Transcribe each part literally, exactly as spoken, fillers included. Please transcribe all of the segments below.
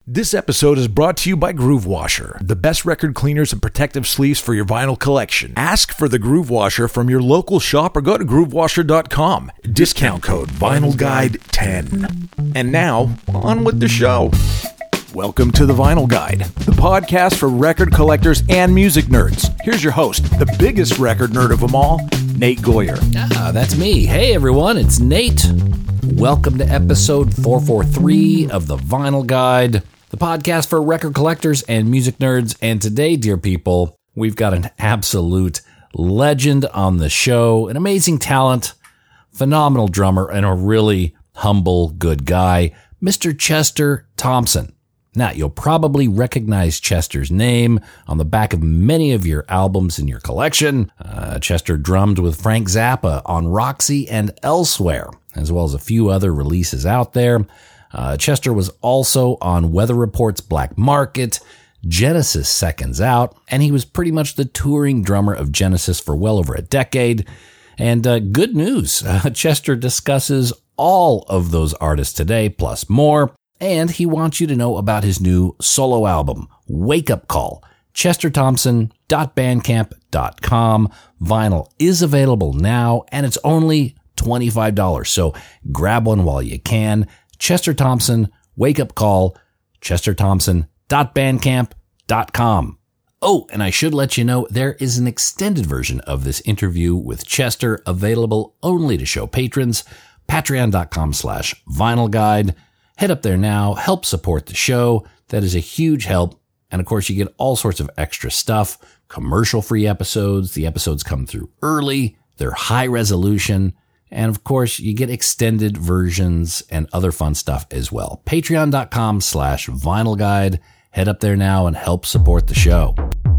This episode is brought to you by Groove Washer, the best record cleaners and protective sleeves for your vinyl collection. Ask for the Groove Washer from your local shop or go to groove washer dot com. Discount code Vinyl Guide ten. And now, on with the show. Welcome to The Vinyl Guide, the podcast for record collectors and music nerds. Here's your host, the biggest record nerd of them all, Nate Goyer. Ah, that's me. Hey, everyone, it's Nate. Welcome to episode four forty-three of The Vinyl Guide, the podcast for record collectors and music nerds. And today, dear people, we've got an absolute legend on the show, an amazing talent, phenomenal drummer, and a really humble, good guy, Mister Chester Thompson. Now, you'll probably recognize Chester's name on the back of many of your albums in your collection. Uh, Chester drummed with Frank Zappa on Roxy and Elsewhere, as well as a few other releases out there. Uh, Chester was also on Weather Report's Black Market, Genesis Seconds Out, and he was pretty much the touring drummer of Genesis for well over a decade. And uh, good news, uh, Chester discusses all of those artists today, plus more. And he wants you to know about his new solo album, Wake Up Call, chester thompson dot bandcamp dot com. Vinyl is available now, and it's only twenty-five dollars. So grab one while you can. Chester Thompson, Wake Up Call, chester thompson dot bandcamp dot com. Oh, and I should let you know there is an extended version of this interview with Chester available only to show patrons. Patreon dot com slash vinyl guide. Head up there now, help support the show. That is a huge help. And of course, you get all sorts of extra stuff, commercial-free episodes. The episodes come through early. They're high resolution. And of course, you get extended versions and other fun stuff as well. Patreon dot com slash vinyl guide. Head up there now and help support the show.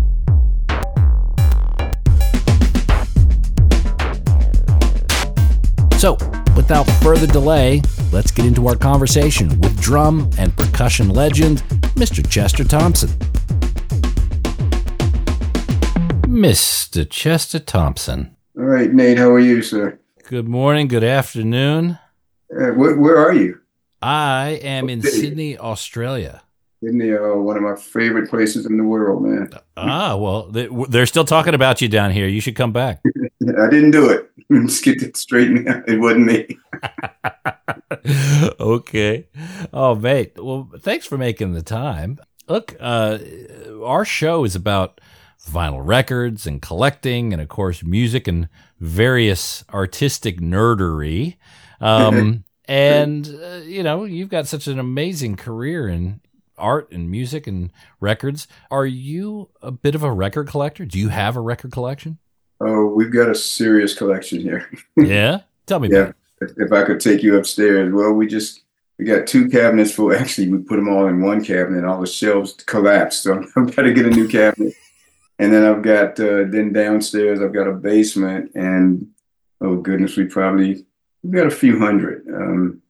So, without further delay, let's get into our conversation with drum and percussion legend, Mister Chester Thompson. Mister Chester Thompson. All right, Nate, how are you, sir? Good morning, good afternoon. Uh, where, where are you? I am in Sydney, Australia. Sydney, uh, one of my favorite places in the world, man. Ah, well, they, they're still talking about you down here. You should come back. I didn't do it. Let's get it straight. It wasn't me. Okay. Oh, mate. Well, thanks for making the time. Look, uh, our show is about vinyl records and collecting and, of course, music and various artistic nerdery. Um, and, uh, you know, you've got such an amazing career in art and music and records. Are you a bit of a record collector? Do you have a record collection? Oh, we've got a serious collection here. Yeah? Tell me yeah. about it. If, if I could take you upstairs. Well, we just, we got two cabinets full. Actually, we put them all in one cabinet. All the shelves collapsed. So I've got to get a new cabinet. And then I've got, uh, then downstairs, I've got a basement. And, oh, goodness, we probably, we've got a few hundred. Um,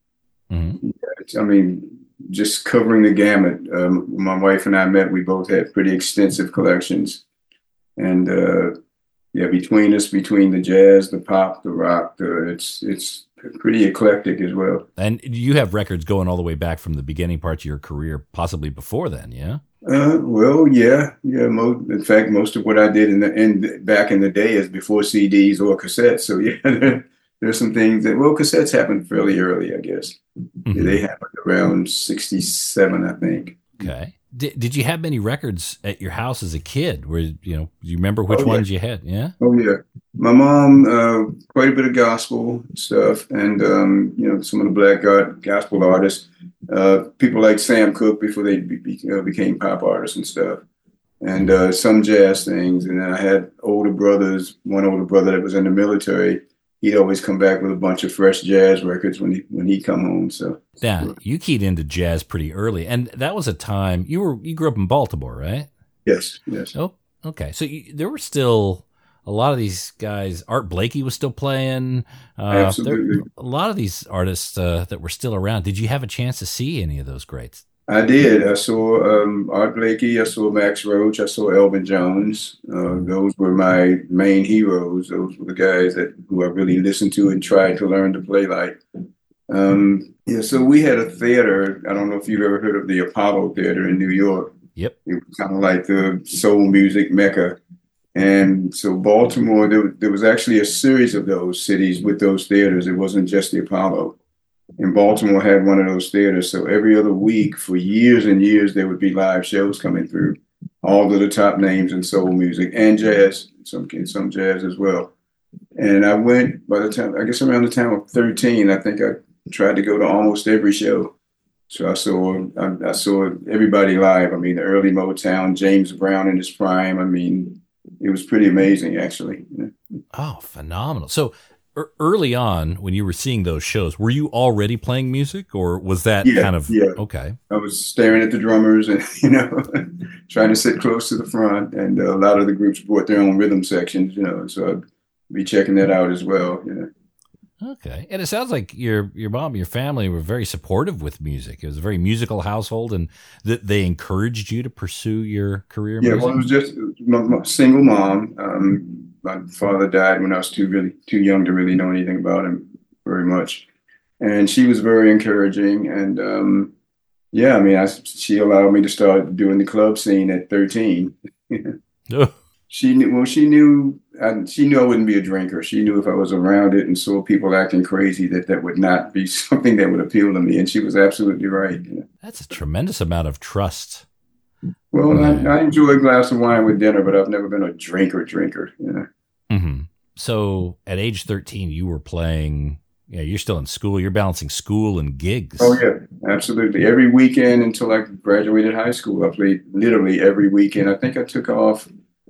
mm-hmm. I mean, just covering the gamut. Um, when my wife and I met, we both had pretty extensive collections. And, uh, yeah, between us, between the jazz, the pop, the rock, the, it's it's pretty eclectic as well. And you have records going all the way back from the beginning parts of your career, possibly before then, yeah? Uh, well, yeah, yeah. Mo- in fact, most of what I did in the in back in the day is before C Ds or cassettes. So yeah, there, there's some things that well, cassettes happened fairly early, I guess. Mm-hmm. Yeah, they happened around sixty-seven, I think. Okay. Did Did you have many records at your house as a kid? Where you know, do you remember which oh, yeah. ones you had? Yeah. Oh yeah, my mom uh, quite a bit of gospel stuff, and um, you know some of the black art, gospel artists, uh, people like Sam Cooke before they be, be, uh, became pop artists and stuff, and uh, some jazz things. And then I had older brothers. One older brother that was in the military. He'd always come back with a bunch of fresh jazz records when he when he come home. So yeah, you keyed into jazz pretty early, and that was a time you were you grew up in Baltimore, right? Yes, yes. Oh, okay. So you, there were still a lot of these guys. Art Blakey was still playing. Uh, Absolutely. There, a lot of these artists uh, that were still around. Did you have a chance to see any of those greats? I did. I saw um, Art Blakey. I saw Max Roach. I saw Elvin Jones. Uh, those were my main heroes. Those were the guys that who I really listened to and tried to learn to play like. Um, yeah, so we had a theater. I don't know if you've ever heard of the Apollo Theater in New York. Yep. It was kind of like the soul music mecca. And so Baltimore, there, there was actually a series of those cities with those theaters. It wasn't just the Apollo. And Baltimore had one of those theaters. So every other week for years and years, there would be live shows coming through. All of the top names in soul music and jazz, some some jazz as well. And I went by the time, I guess around the time of thirteen, I think I tried to go to almost every show. So I saw I, I saw everybody live. I mean, the early Motown, James Brown in his prime. I mean, it was pretty amazing, actually. Oh, phenomenal. So er, early on, when you were seeing those shows, were you already playing music, or was that yeah, kind of, yeah. okay. I was staring at the drummers and, you know, trying to sit close to the front. And uh, a lot of the groups brought their own rhythm sections, you know, so I'd be checking that out as well, you know. Okay. And it sounds like your your mom and your family were very supportive with music. It was a very musical household, and that they encouraged you to pursue your career in yeah, music? well, it was just my, my single mom. Um, my father died when I was too really too young to really know anything about him very much. And she was very encouraging. And um, yeah, I mean, I, she allowed me to start doing the club scene at thirteen. Oh. She knew, well, she knew, I, she knew I wouldn't be a drinker. She knew if I was around it and saw people acting crazy, that that would not be something that would appeal to me. And she was absolutely right. You know? That's a tremendous amount of trust. Well, Yeah. I, I enjoy a glass of wine with dinner, but I've never been a drinker drinker. You know? Mm-hmm. So at age thirteen, you were playing, yeah, you're still in school. You're balancing school and gigs. Oh, yeah, absolutely. Every weekend until I graduated high school, I played literally every weekend. I think I took off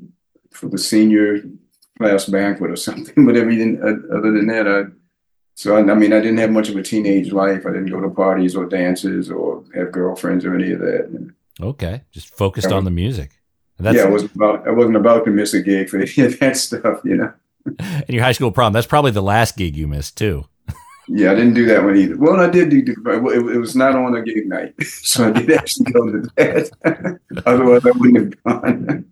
for the senior class banquet or something, but everything uh, other than that, I, so I, I mean, I didn't have much of a teenage life. I didn't go to parties or dances or have girlfriends or any of that. Okay. Just focused was, on the music. That's, yeah, I wasn't about, I wasn't about to miss a gig for any of that stuff, you know. And your high school prom, that's probably the last gig you missed too. Yeah, I didn't do that one either. Well, I did do, it, it was not on a gig night, so I did actually go to that. Otherwise, I wouldn't have gone.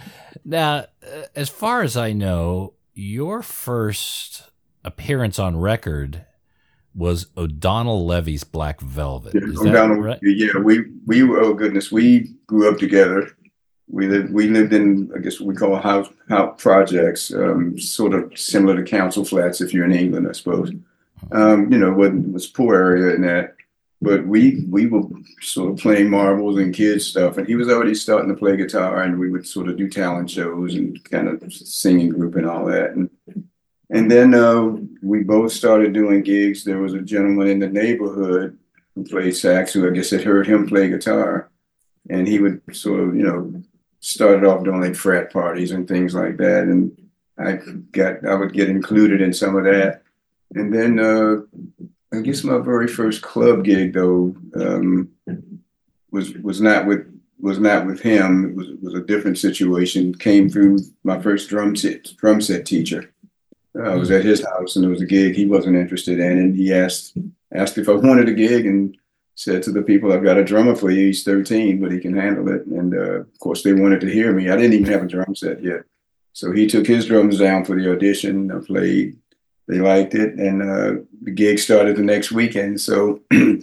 Now, uh, as far as I know, your first appearance on record was O'Donnell Levy's Black Velvet. Is that O'Donnell, right? Yeah, we we were, oh goodness, we grew up together. We lived we lived in, I guess we call house house projects, um, sort of similar to council flats if you're in England, I suppose. Um, you know, it wasn't, it was a poor area and that. But we we were sort of playing marbles and kids stuff, and he was already starting to play guitar, and we would sort of do talent shows and kind of singing group and all that. And and then uh, we both started doing gigs. There was a gentleman in the neighborhood who played sax, who I guess had heard him play guitar, and he would sort of, you know, started off doing like frat parties and things like that. And I got I would get included in some of that, and then. Uh, I guess my very first club gig, though, um, was was not with was not with him. It was was a different situation. Came through my first drum set drum set teacher. Uh, I was at his house, and there was a gig he wasn't interested in, and he asked asked if I wanted a gig, and said to the people, "I've got a drummer for you. He's thirteen, but he can handle it." And uh, of course, they wanted to hear me. I didn't even have a drum set yet, so he took his drums down for the audition. I played. They liked it, and uh, the gig started the next weekend. So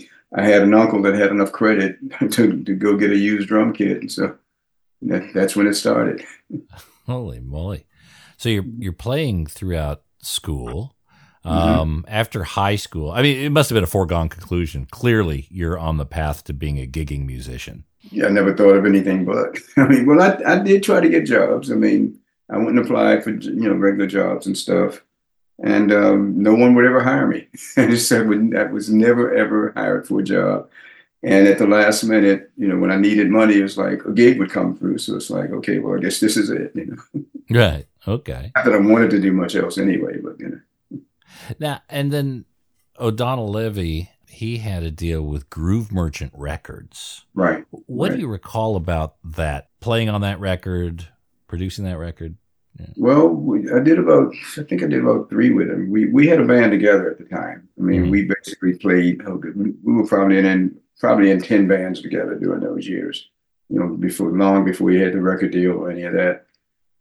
I had an uncle that had enough credit to, to go get a used drum kit, and so that, that's when it started. Holy moly! So you're you're playing throughout school. Um, Mm-hmm. After high school, I mean, it must have been a foregone conclusion. Clearly, you're on the path to being a gigging musician. Yeah, I never thought of anything but. I mean, well, I, I did try to get jobs. I mean, I went and applied for, you know, regular jobs and stuff. And um, no one would ever hire me. I just said I was never, ever hired for a job. And at the last minute, you know, when I needed money, it was like a gig would come through. So it's like, okay, well, I guess this is it, you know. Right. Okay. Not that I wanted to do much else anyway, but, you know. Now, and then O'Donnell Levy, he had a deal with Groove Merchant Records. Right. What right. do you recall about that, playing on that record, producing that record? Yeah. Well, we, I did about, I think I did about three with him. We we had a band together at the time. I mean, mm-hmm. we basically played, oh, we were probably in, probably in ten bands together during those years, you know, before, long before we had the record deal or any of that.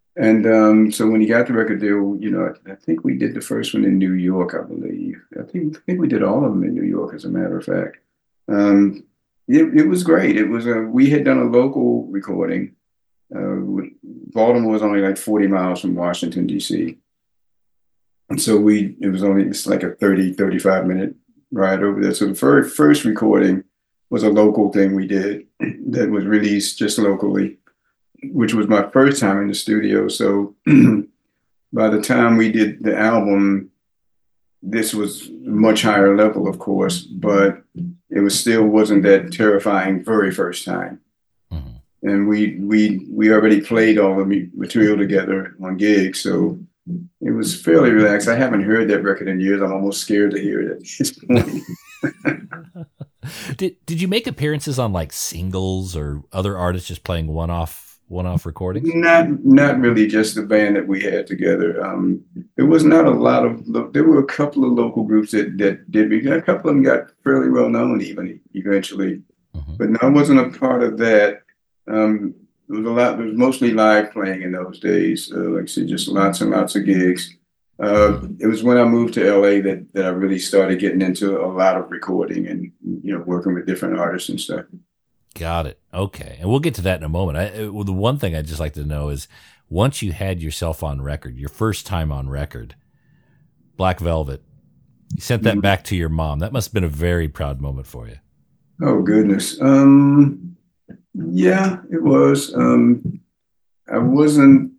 And um, so when he got the record deal, you know, I, I think we did the first one in New York, I believe. I think I think we did all of them in New York, as a matter of fact. Um, it, it was great. It was a we had done a local recording. Uh, Baltimore was only like forty miles from Washington, D C. And so we it was only it's like a thirty, thirty-five minute ride over there. So the very first recording was a local thing we did that was released just locally, which was my first time in the studio. So by the time we did the album, this was much higher level, of course, but it was still wasn't that terrifying very first time. Mm-hmm. And we we we already played all the material together on gigs, so it was fairly relaxed. I haven't heard that record in years. I'm almost scared to hear it at this point. did Did you make appearances on like singles or other artists just playing one off one off recordings? Not not really. Just the band that we had together. Um, there was not a lot of. There were a couple of local groups that that did. A couple of them got fairly well known even eventually, mm-hmm. but no, I wasn't a part of that. Um, It was a lot. It was mostly live playing in those days. Uh, like I said, just lots and lots of gigs. Uh, it was when I moved to L A that that I really started getting into a lot of recording and you know working with different artists and stuff. Got it. Okay, and we'll get to that in a moment. I, well, the one thing I'd just like to know is once you had yourself on record, your first time on record, Black Velvet, you sent that mm-hmm. back to your mom. That must have been a very proud moment for you. Oh goodness. Um, Yeah, it was. Um, I wasn't.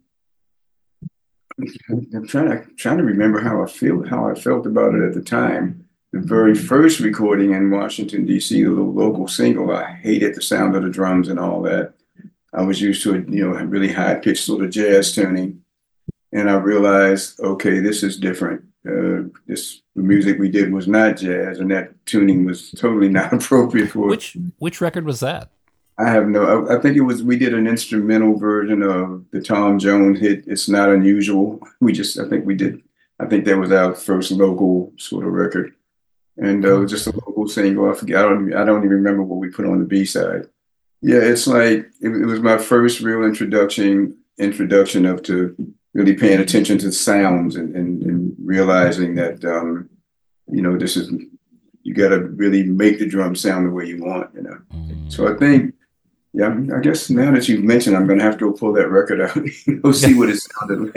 I'm trying to trying to remember how I feel how I felt about it at the time. The very first recording in Washington D C, the little local single, I hated the sound of the drums and all that. I was used to a you know really high pitched sort of jazz tuning, and I realized, okay, this is different. Uh, this the music we did was not jazz, and that tuning was totally not appropriate for which which record was that? I have no, I, I think it was, we did an instrumental version of the Tom Jones hit, It's Not Unusual. We just, I think we did, I think that was our first local sort of record. And uh, just a local single. I forget, I don't, I don't even remember what we put on the B-side. Yeah, it's like, it, it was my first real introduction, introduction of to really paying attention to sounds and, and, and realizing that, um, you know, this is, you got to really make the drum sound the way you want, you know. Mm. So I think, yeah, I guess now that you've mentioned, I'm going to have to go pull that record out and go see what it sounded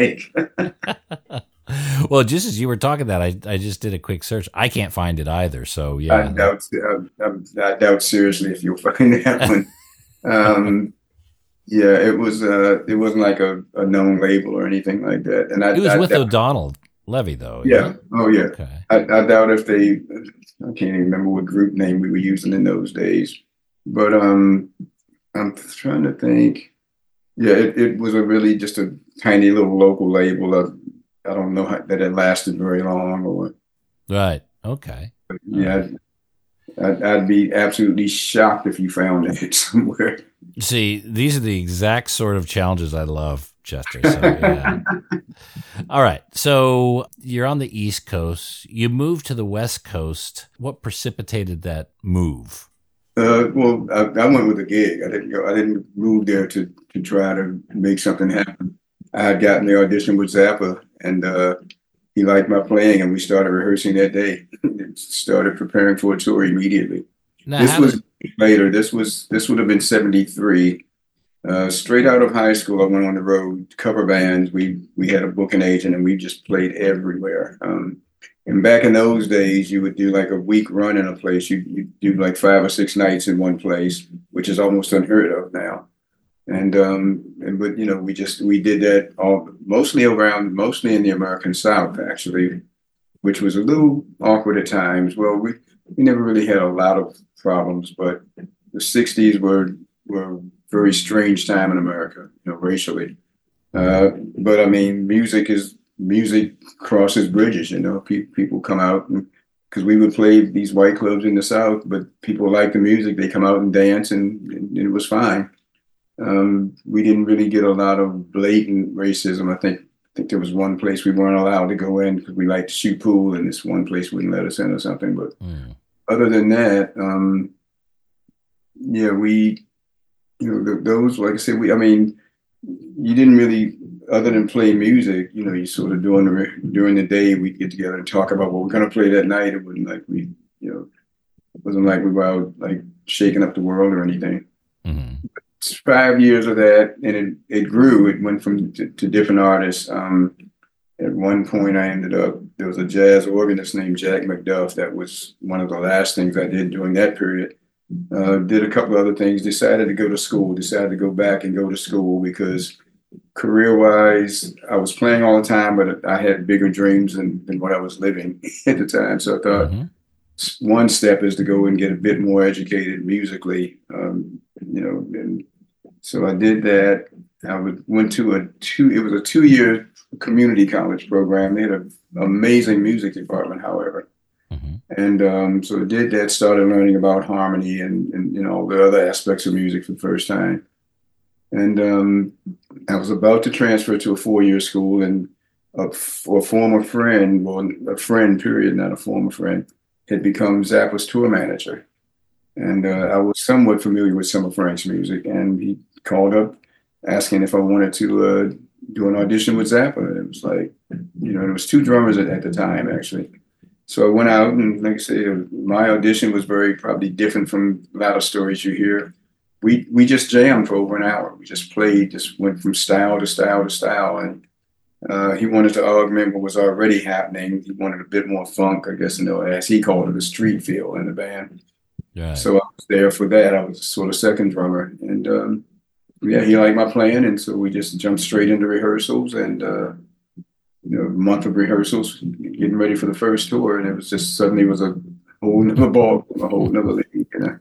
like. Well, just as you were talking that, I I just did a quick search. I can't find it either. So yeah, I doubt I, I, I doubt seriously if you'll find that one. Um, yeah, it was. Uh, it wasn't like a, a known label or anything like that. And I, it was I, with I, O'Donnell Levy, though. Yeah. yeah. Oh, yeah. Okay. I, I doubt if they. I can't even remember what group name we were using in those days, but um. I'm trying to think. Yeah, it, it was a really just a tiny little local label. Of, I don't know how, that it lasted very long or. Right. Okay. Yeah, I'd, I'd be absolutely shocked if you found it somewhere. See, these are the exact sort of challenges I love, Chester. So, yeah. All right. So you're on the East Coast. You moved to the West Coast. What precipitated that move? Uh, well, I, I went with a gig. I didn't go. I didn't move there to to try to make something happen. I had gotten the audition with Zappa, and uh, he liked my playing, and we started rehearsing that day. Started preparing for a tour immediately. Now, this was did... later. This was this would have been seventy-three. Uh, straight out of high school, I went on the road, cover bands. We we had a booking agent, and we just played everywhere. Um, And back in those days, you would do like a week run in a place. You you do like five or six nights in one place, which is almost unheard of now. And um, and but you know, we just we did that all mostly around, mostly in the American South actually, which was a little awkward at times. Well, we we never really had a lot of problems, but the sixties were were a very strange time in America, you know, racially. Uh, but I mean, music is. Music crosses bridges, you know. Pe- people come out because we would play these white clubs in the South, but people like the music. They come out and dance, and, and it was fine. Um, we didn't really get a lot of blatant racism. I think I think there was one place we weren't allowed to go in because we liked to shoot pool, and this one place wouldn't let us in or something. But mm. other than that, um, yeah, we, you know, th- those like I said, we. I mean, you didn't really. other than play music, you know, you sort of during the during the day we get together and talk about what we're gonna play that night. It wasn't like we, you know, it wasn't like we were out like shaking up the world or anything. Mm-hmm. It's five years of that, and it it grew. It went from to, to different artists. Um, at one point, I ended up there was a jazz organist named Jack McDuff. That was one of the last things I did during that period. Uh, did a couple other things. Decided to go to school. Decided to go back and go to school because career-wise, I was playing all the time, but I had bigger dreams than, than what I was living at the time. So I thought mm-hmm. one step is to go and get a bit more educated musically, um, you know. And so I did that. I would, went to a two. It was a two-year community college program. They had an amazing music department, however. Mm-hmm. And um, so I did that. Started learning about harmony and, and you know all the other aspects of music for the first time. And um, I was about to transfer to a four-year school, and a, a former friend, well, a friend, period, not a former friend, had become Zappa's tour manager. And uh, I was somewhat familiar with some of Frank's music, and he called up asking if I wanted to uh, do an audition with Zappa. And it was like, you know, there was two drummers at, at the time, actually. So I went out, and like I say, my audition was very probably different from a lot of stories you hear. We we just jammed for over an hour. We just played, just went from style to style to style. And uh, he wanted to augment what was already happening. He wanted a bit more funk, I guess, you know, as he called it, a street feel in the band. Right. So I was there for that. I was sort of second drummer. And um, yeah, he liked my playing. And so we just jumped straight into rehearsals and, uh, you know, a month of rehearsals, getting ready for the first tour. And it was just suddenly was a whole nother ball, a whole nother league, you know.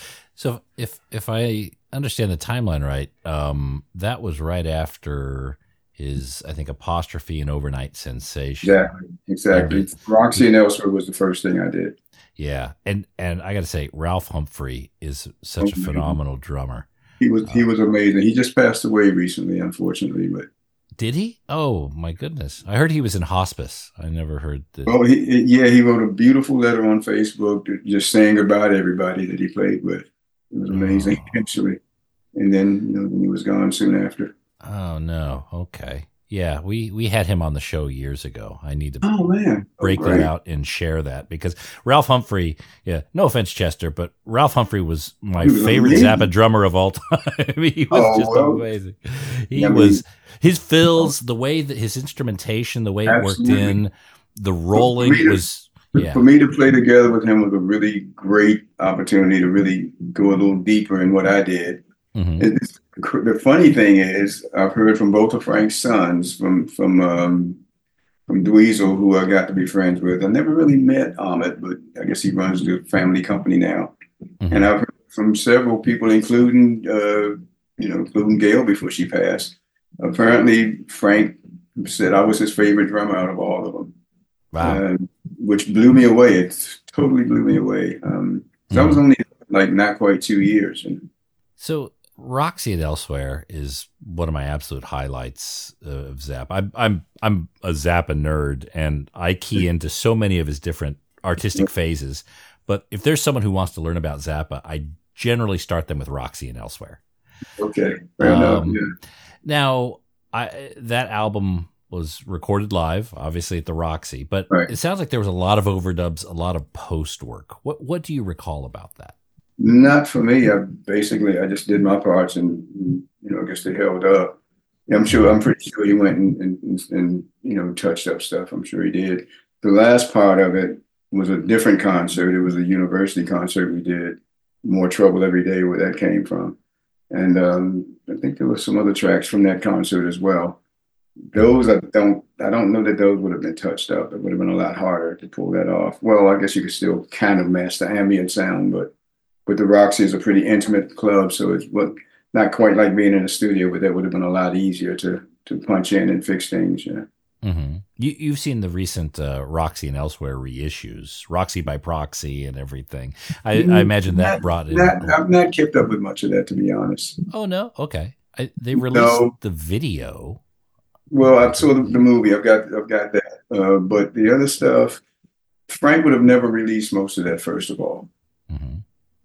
So if if I understand the timeline right, um, that was right after his, I think, Apostrophe and Overnight Sensation. Exactly, exactly. And Roxy and Elsewhere was the first thing I did. Yeah, and and I got to say, Ralph Humphrey is such a phenomenal drummer. He was he was amazing. He just passed away recently, unfortunately, but. Did he? Oh my goodness! I heard he was in hospice. I never heard this. Oh, he, yeah, he wrote a beautiful letter on Facebook, just saying goodbye to everybody that he played with. It was amazing, oh. actually. And then, you know, then he was gone soon after. Oh no! Okay, yeah, we we had him on the show years ago. I need to oh man break oh, that out and share that because Ralph Humphrey. Yeah, no offense, Chester, but Ralph Humphrey was my was favorite amazing. Zappa drummer of all time. He was oh, just well, amazing. He yeah, was. I mean, his fills, the way that his instrumentation, the way absolutely. It worked in, the rolling to, was, yeah. For me to play together with him was a really great opportunity to really go a little deeper in what I did. Mm-hmm. It's, the funny thing is, I've heard from both of Frank's sons, from from um, from Dweezil, who I got to be friends with. I never really met Ahmet, but I guess he runs the family company now. Mm-hmm. And I've heard from several people, including, uh, you know, including Gail before she passed. Apparently, Frank said I was his favorite drummer out of all of them. Wow. Uh, which blew me away. It totally blew me away. Um, so mm. I was only like not quite two years. And, so Roxy and Elsewhere is one of my absolute highlights of Zappa. I'm I'm I'm a Zappa nerd, and I key into so many of his different artistic phases. But if there's someone who wants to learn about Zappa, I generally start them with Roxy and Elsewhere. Okay, fair um, enough. Yeah. Now, I, that album was recorded live, obviously at the Roxy, but right. It sounds like there was a lot of overdubs, a lot of post work. What what do you recall about that? Not for me. I basically I just did my parts, and you know, I guess they held up. I'm sure. I'm pretty sure he went and, and, and you know touched up stuff. I'm sure he did. The last part of it was a different concert. It was a university concert we did. More Trouble Every Day, where that came from. And um, I think there were some other tracks from that concert as well. Those I don't, I don't know that those would have been touched up. It would have been a lot harder to pull that off. Well, I guess you could still kind of match the ambient sound, but but the Roxy is a pretty intimate club, so it's what not quite like being in a studio, but that would have been a lot easier to to punch in and fix things. Yeah. Mm-hmm. You, you've seen the recent uh, Roxy and Elsewhere reissues, Roxy by Proxy and everything. I, I imagine that not, brought in. Not, I've not kept up with much of that, to be honest. Oh, no? Okay. I, they released no. the video. Well, I saw the, the movie. I've got I've got that. Uh, but the other stuff, Frank would have never released most of that, first of all. Mm-hmm.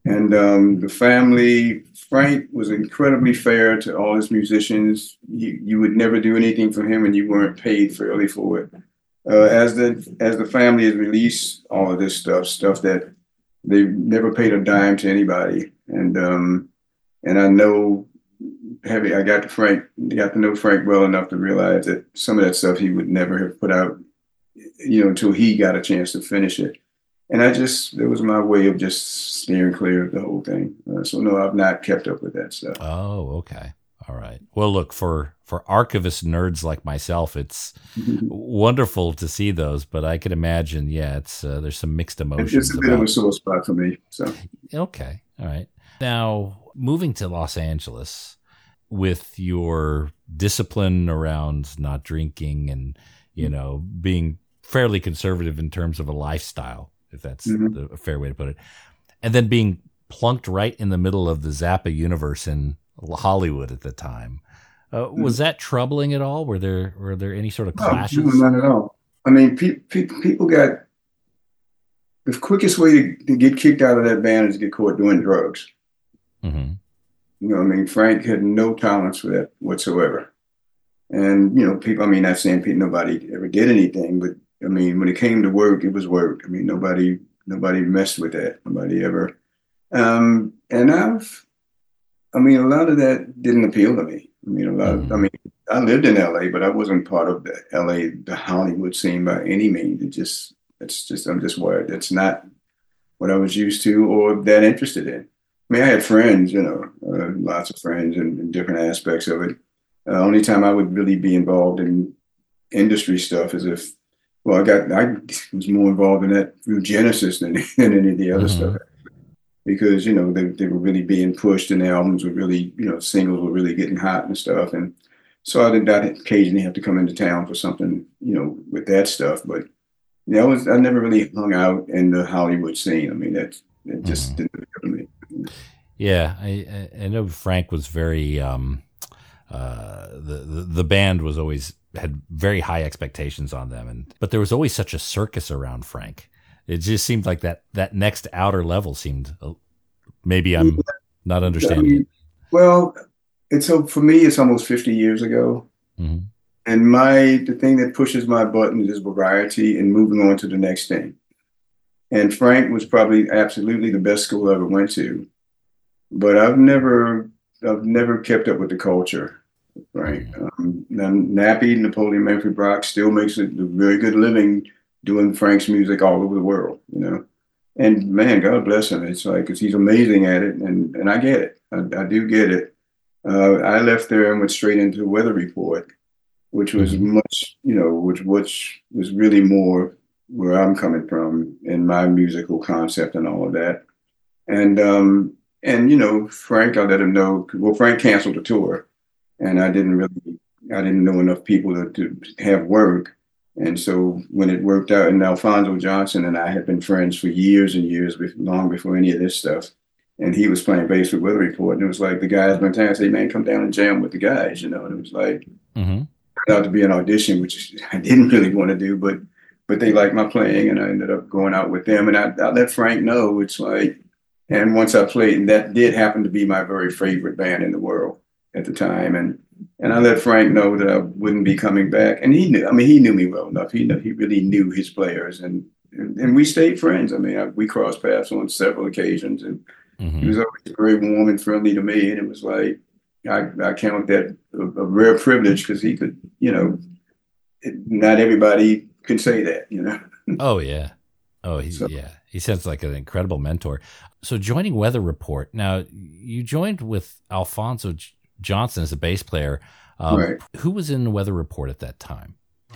And um, the family, Frank was incredibly fair to all his musicians. You, you would never do anything for him and you weren't paid fairly for it. Uh, as the as the family has released all of this stuff, stuff that they never paid a dime to anybody. And um, and I know, having I got to Frank, got to know Frank well enough to realize that some of that stuff he would never have put out, you know, until he got a chance to finish it. And I just, that was my way of just steering clear of the whole thing. Uh, so no, I've not kept up with that stuff. Oh, okay. All right. Well, look, for, for archivist nerds like myself, it's wonderful to see those, but I can imagine, yeah, it's, uh, there's some mixed emotions. It's a bit about... of a sore spot for me. So. Okay. All right. Now, moving to Los Angeles with your discipline around not drinking and, you know, being fairly conservative in terms of a lifestyle, if that's mm-hmm. the, a fair way to put it. And then being plunked right in the middle of the Zappa universe in Hollywood at the time. Uh, mm-hmm. Was that troubling at all? Were there were there any sort of clashes? No, not at all. I mean, pe- pe- people got, the quickest way to, to get kicked out of that band is to get caught doing drugs. Mm-hmm. You know, I mean, Frank had no tolerance for that whatsoever. And, you know, people, I mean, not saying people, nobody ever did anything, but I mean, when it came to work, it was work. I mean, nobody, nobody messed with that. Nobody ever. Um, and I've, I mean, a lot of that didn't appeal to me. I mean, a lot of, I mean, I lived in L A, but I wasn't part of the L A, the Hollywood scene by any means. It just, it's just, I'm just worried. That's not what I was used to or that interested in. I mean, I had friends, you know, uh, lots of friends in, in different aspects of it. Uh, only time I would really be involved in industry stuff is if, well, I got, I was more involved in that through Genesis than, than any of the other mm-hmm. stuff. Because, you know, they, they were really being pushed and the albums were really, you know, singles were really getting hot and stuff. And so I did not occasionally have to come into town for something, you know, with that stuff. But, you know, I, was, I never really hung out in the Hollywood scene. I mean, that, that just mm-hmm. didn't occur to me. Yeah, I, I know Frank was very, um, uh, the, the, the band was always, had very high expectations on them. And but there was always such a circus around Frank. It just seemed like that that next outer level seemed, maybe I'm not understanding it. Well, it's so for me, it's almost fifty years ago. Mm-hmm. And my the thing that pushes my buttons is variety and moving on to the next thing. And Frank was probably absolutely the best school I ever went to. But I've never I've never kept up with the culture, right? Um, Nappy, Napoleon Manfred Brock still makes a, a very good living doing Frank's music all over the world, you know. And man, God bless him. It's like, cause he's amazing at it, and and I get it. I, I do get it. Uh, I left there and went straight into Weather Report, which was mm-hmm. much, you know, which which was really more where I'm coming from in my musical concept and all of that. And um, and you know, Frank, I let him know. Well, Frank canceled the tour, and I didn't really, I didn't know enough people to, to have work. And so when it worked out, and Alphonso Johnson and I had been friends for years and years, long before any of this stuff. And he was playing bass with Weather Report. And it was like, the guys went down and said, man, come down and jam with the guys, you know. And it was like, mm-hmm. turned out to be an audition, which I didn't really want to do, but but they liked my playing, and I ended up going out with them. And I, I let Frank know, it's like, and once I played, and that did happen to be my very favorite band in the world at the time. And And I let Frank know that I wouldn't be coming back. And he knew, I mean, he knew me well enough. He knew, he really knew his players, and, and, and we stayed friends. I mean, I, we crossed paths on several occasions, and mm-hmm. he was always very warm and friendly to me. And it was like, I, I count that a, a rare privilege, because he could, you know, it, not everybody can say that, you know? Oh, yeah. Oh, he, so, yeah. He sounds like an incredible mentor. So joining Weather Report, now you joined with Alphonso J- Johnson as a bass player. Um, right. Who was in Weather Report at that time?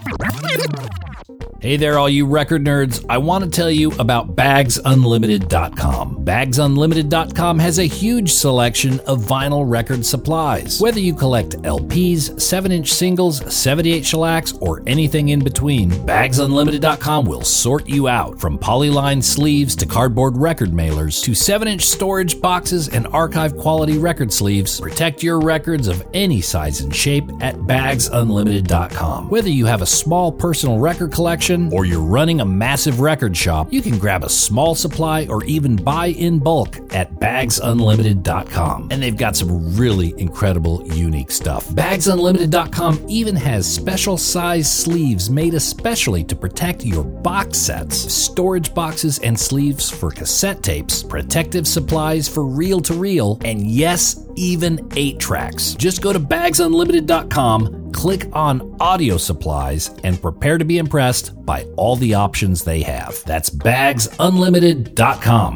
Hey there, all you record nerds. I want to tell you about bags unlimited dot com. bags unlimited dot com has a huge selection of vinyl record supplies. Whether you collect L Ps, seven-inch singles, seventy-eight shellacs, or anything in between, bags unlimited dot com will sort you out. From polyline sleeves to cardboard record mailers to seven-inch storage boxes and archive quality record sleeves, protect your records of any size and shape at bags unlimited dot com. Whether you have a small personal record collection, or you're running a massive record shop, you can grab a small supply or even buy in bulk at bags unlimited dot com. And they've got some really incredible, unique stuff. bags unlimited dot com even has special size sleeves made especially to protect your box sets, storage boxes and sleeves for cassette tapes, protective supplies for reel-to-reel, and yes, even eight tracks. Just go to bags unlimited dot com, click on audio supplies, and prepare to be impressed by all the options they have. That's bags unlimited dot com.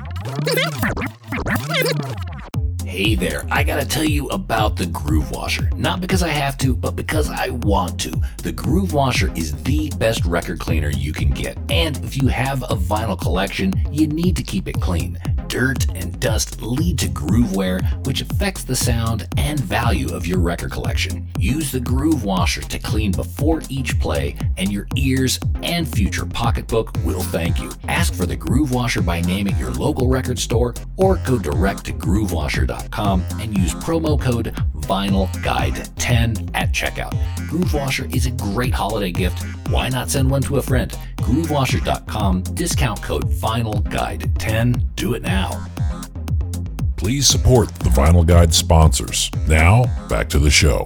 Hey there, I gotta tell you about the Groove Washer. Not because I have to, but because I want to. The Groove Washer is the best record cleaner you can get. And if you have a vinyl collection, you need to keep it clean. Dirt and dust lead to groove wear, which affects the sound and value of your record collection. Use the Groove Washer to clean before each play, and your ears and future pocketbook will thank you. Ask for the Groove Washer by name at your local record store, or go direct to groove washer dot com and use promo code vinyl guide ten at checkout. Groove Washer is a great holiday gift. Why not send one to a friend? groove washer dot com, discount code vinyl guide ten. Do it now. Please support the Vinyl Guide sponsors. Now, back to the show.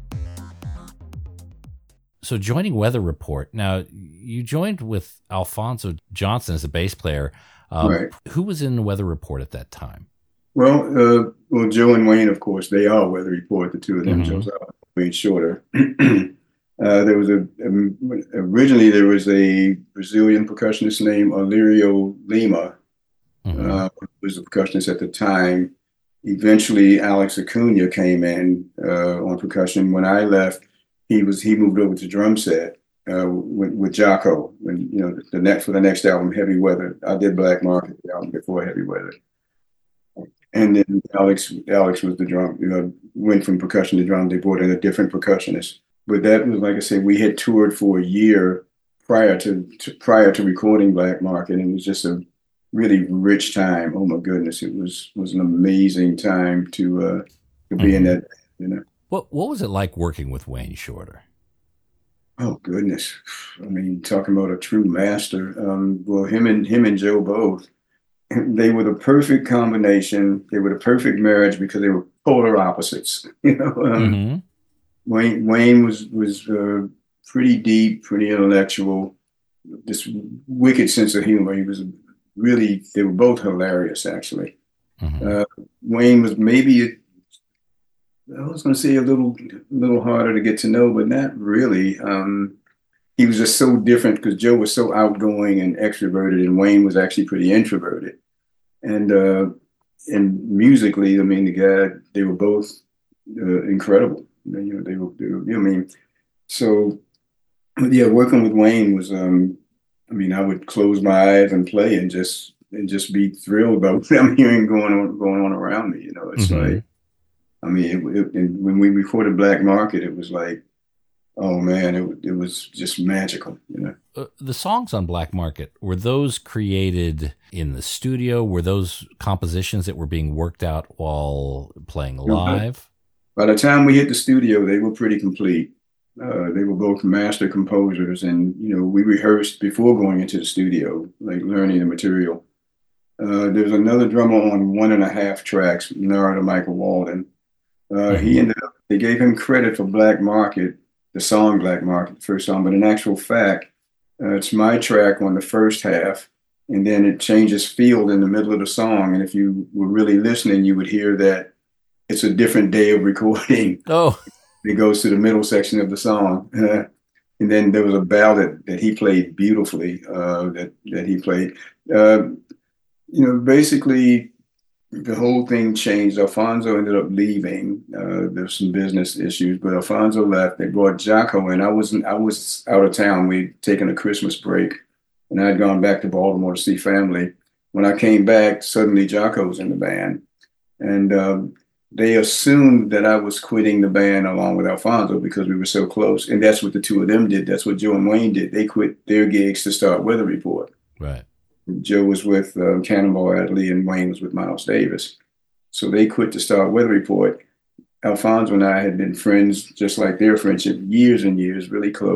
So joining Weather Report, now you joined with Alphonso Johnson as a bass player. Um, Right. Who was in Weather Report at that time? Well, uh, well, Joe and Wayne, of course, they are Weather Report, the two of them. Mhm. Joe's out, Wayne Shorter. uh, there was a, um, originally there was a Brazilian percussionist named Alirio Lima, Mhm. uh, who was a percussionist at the time. Eventually, Alex Acuna came in uh, on percussion. When I left, he was he moved over to drum set uh, with, with Jaco. When you know the, the next for the next album, Heavy Weather, I did Black Market, the album before Heavy Weather. And then Alex, Alex was the drum, you know, went from percussion to drum. They brought in a different percussionist. But that was, like I said, we had toured for a year prior to, to prior to recording Black Market. And it was just a really rich time. Oh my goodness. It was, was an amazing time to, uh, to be in that, you know. What What was it like working with Wayne Shorter? Oh goodness. I mean, talking about a true master. Um, well, him and him and Joe both. They were the perfect combination. They were the perfect marriage because they were polar opposites. You know, um, Mm-hmm. Wayne Wayne was was uh, pretty deep, pretty intellectual. This wicked sense of humor. He was really. They were both hilarious, actually. Mm-hmm. Uh, Wayne was maybe, I was going to say a little, little harder to get to know, but not really. Um, he was just so different because Joe was so outgoing and extroverted, and Wayne was actually pretty introverted. And uh, and musically, I mean, the guy, they were both uh, incredible. You know, they were, they were, you know, I mean, so yeah, working with Wayne was, um, I mean, I would close my eyes and play and just and just be thrilled about what I'm hearing going on going on around me. You know, it's Mhm. like, I mean, it, it, and when we recorded Black Market, it was like, oh man, it it was just magical. You know. Uh, the songs on Black Market, were those created in the studio? Were those compositions that were being worked out while playing live? By the time we hit the studio, they were pretty complete. Uh, they were both master composers, and you know, we rehearsed before going into the studio, like learning the material. Uh, there's another drummer on one and a half tracks, Narada Michael Walden. Uh, he ended up, they gave him credit for Black Market, the song Black Market, the first song, but in actual fact, uh, it's my track on the first half, and then it changes field in the middle of the song. And if you were really listening, you would hear that it's a different day of recording. Oh, It goes to the middle section of the song. Uh, and then there was a ballad that he played beautifully, uh, that, that he played. Uh, you know, basically, the whole thing changed. Alphonso ended up leaving. Uh, there's some business issues, but Alphonso left. They brought Jaco in. I wasn't. I was out of town. We'd taken a Christmas break, and I'd gone back to Baltimore to see family. When I came back, suddenly Jaco was in the band, and um, they assumed that I was quitting the band along with Alphonso because we were so close. And that's what the two of them did. That's what Joe and Wayne did. They quit their gigs to start Weather Report. right. Joe was with uh, Cannonball Adderley and Wayne was with Miles Davis. So they quit to start Weather Report. Alphonso and I had been friends, just like their friendship, years and years, really close.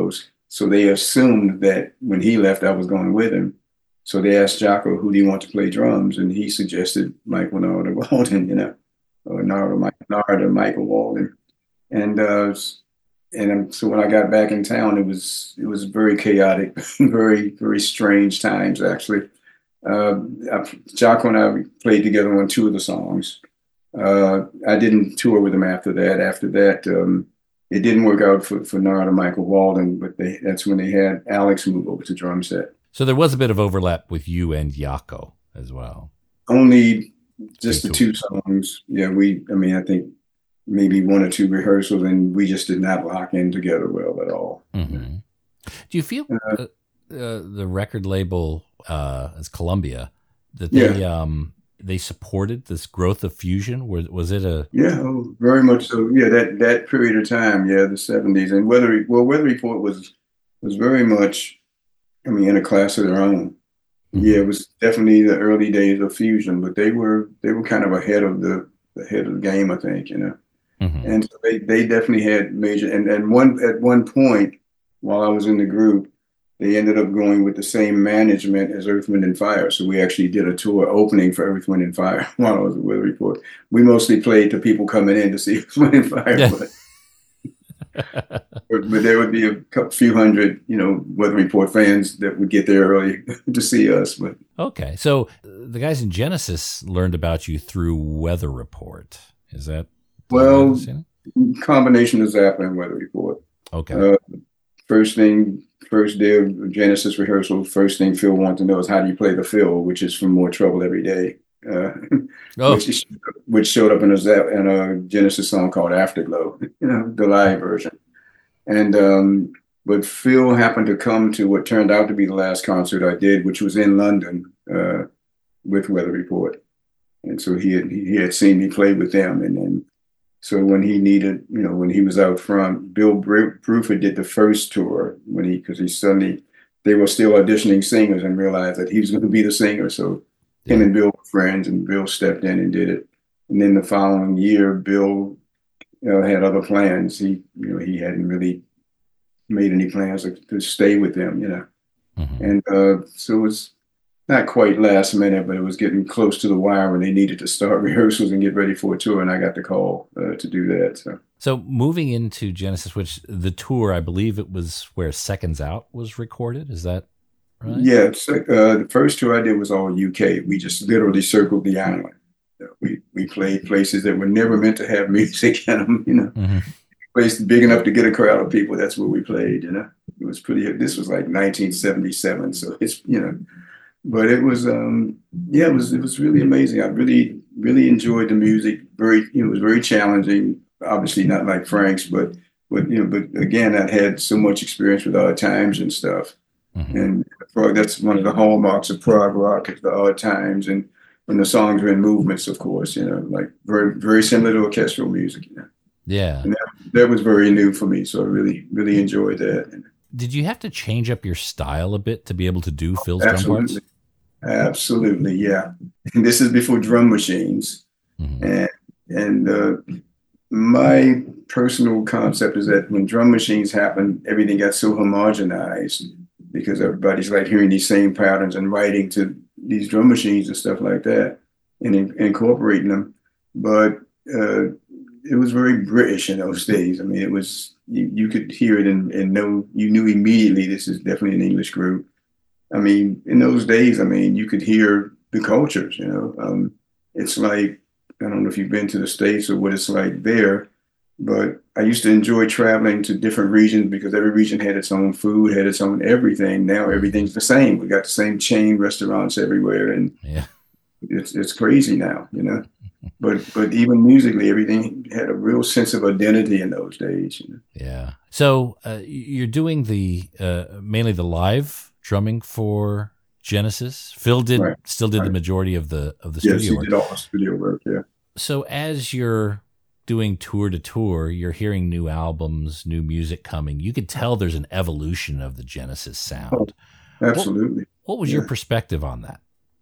So they assumed that when he left, I was going with him. So they asked Jocko, who do you want to play drums? And he suggested Michael Narada Walden, you know, or Narada, Narada Michael Walden. And uh, and so when I got back in town, it was it was very chaotic, very, very strange times, actually. Uh, Jocko and I played together on two of the songs. Uh, I didn't tour with him after that. After that, um, it didn't work out for, for Narada Michael Walden, but they, that's when they had Alex move over to drum set. So there was a bit of overlap with you and Jaakko as well. Only just the two songs. Yeah, we, I mean, I think maybe one or two rehearsals, and we just did not lock in together well at all. Mm-hmm. Do you feel uh, uh, the record label, uh, as Columbia, that they yeah. um, they supported this growth of fusion? Was, was it a... Yeah, oh, very much so. Yeah, that, that period of time, yeah, the seventies. And Weather, well, Weather Report was was very much, I mean, in a class of their own. Mm-hmm. Yeah, it was definitely the early days of fusion, but they were they were kind of ahead of the ahead of the game, I think, you know. Mm-hmm. And so they, they definitely had major, and, and one at one point while I was in the group, they ended up going with the same management as Earth, Wind and Fire. So we actually did a tour opening for Earth, Wind and Fire while I was at Weather Report. We mostly played to people coming in to see Earth, Wind and Fire, yeah. but, but, but there would be a couple, few hundred, you know, Weather Report fans that would get there early to see us. But okay, so the guys in Genesis learned about you through Weather Report. Is that well? Combination of Zappa and Weather Report. Okay. Uh, first thing. First day of Genesis rehearsal, first thing Phil wanted to know is how do you play the fill, which is from More Trouble Every Day, uh, oh. which, which showed up in a, in a Genesis song called Afterglow, you know, the live version. And um, but Phil happened to come to what turned out to be the last concert I did, which was in London uh, with Weather Report. And so he had he had seen me play with them, and then. So when he needed, you know, when he was out front, Bill Bruford did the first tour when he, because he suddenly, they were still auditioning singers and realized that he was going to be the singer. So yeah. him and Bill were friends, and Bill stepped in and did it. And then the following year, Bill you know, had other plans. He, you know, he hadn't really made any plans to, to stay with them, you know. Mm-hmm. And uh, so it was not quite last minute, but it was getting close to the wire when they needed to start rehearsals and get ready for a tour, and I got the call uh, to do that. So. so moving into Genesis, which the tour, I believe it was where Seconds Out was recorded. Is that right? Yeah, so, uh, the first tour I did was all U K. We just literally circled the island. We we played places that were never meant to have music in them, you know. Mm-hmm. Place big enough to get a crowd of people. That's where we played, you know. It was pretty. This was like nineteen seventy-seven, so it's you know. But it was, um, yeah, it was it was really amazing. I really, really enjoyed the music. Very, you know, it was very challenging. Obviously, not like Frank's, but, but you know, but again, I had so much experience with Odd Times and stuff. Mm-hmm. And that's one of the hallmarks of prog rock is the Odd Times, and and the songs are in movements, of course. You know, like very, very similar to orchestral music. You know? Yeah, and that, that was very new for me. So I really, really enjoyed that. Did you have to change up your style a bit to be able to do Phil's Absolutely. drum parts? Absolutely, yeah. And this is before drum machines. Mm-hmm. And and uh, my personal concept is that when drum machines happened, everything got so homogenized because everybody's like hearing these same patterns and writing to these drum machines and stuff like that and in, incorporating them. But uh, it was very British in those days. I mean, it was, you, you could hear it and, and know, you knew immediately this is definitely an English group. I mean, in those days, I mean, you could hear the cultures, you know. Um, it's like, I don't know if you've been to the States or what it's like there, but I used to enjoy traveling to different regions because every region had its own food, had its own everything. Now everything's the same. We got the same chain restaurants everywhere, and yeah. it's it's crazy now, you know. But but even musically, everything had a real sense of identity in those days. You know? Yeah. So uh, you're doing the uh, mainly the live drumming for Genesis. Phil did right. still did right. the majority of the of the yes, studio he work. did all the studio work. Yeah. So as you're doing tour to tour, you're hearing new albums, new music coming. You could tell there's an evolution of the Genesis sound. Oh, absolutely. What, what was yeah. your perspective on that?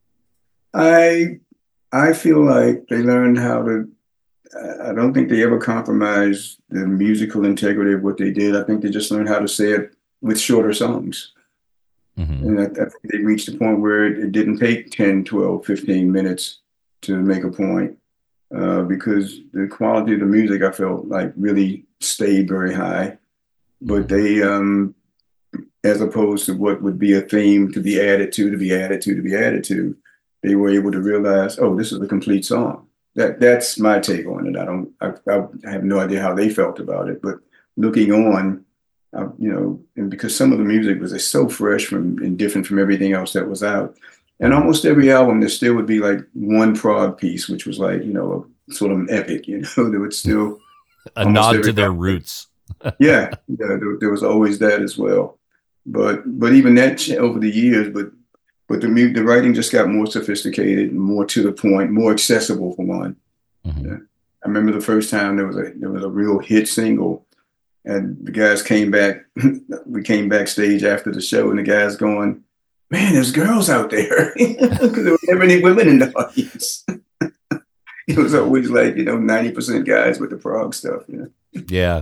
I I feel like they learned how to. I don't think they ever compromised the musical integrity of what they did. I think they just learned how to say it with shorter songs. Mm-hmm. And I, I think they reached a point where it, it didn't take ten, twelve, fifteen minutes to make a point, uh, because the quality of the music, I felt like, really stayed very high. But they, um, as opposed to what would be a theme to be added to, to be added to, to be added to, they were able to realize, oh, this is a complete song. That that's my take on it. I don't, I, I have no idea how they felt about it, but looking on, uh, you know, and because some of the music was just so fresh from and different from everything else that was out, and almost every album there still would be like one prog piece, which was like, you know, a, sort of an epic, you know, there would still a nod to their album. Roots. yeah, yeah, there, there was always that as well. But but even that over the years, but but the the writing just got more sophisticated, more to the point, more accessible for one. Mm-hmm. Yeah. I remember the first time there was a there was a real hit single, and the guys came back. We came backstage after the show, and the guys going, "Man, there's girls out there," because there were never any women in the audience. It was always like, you know, ninety percent guys with the prog stuff. You know? Yeah.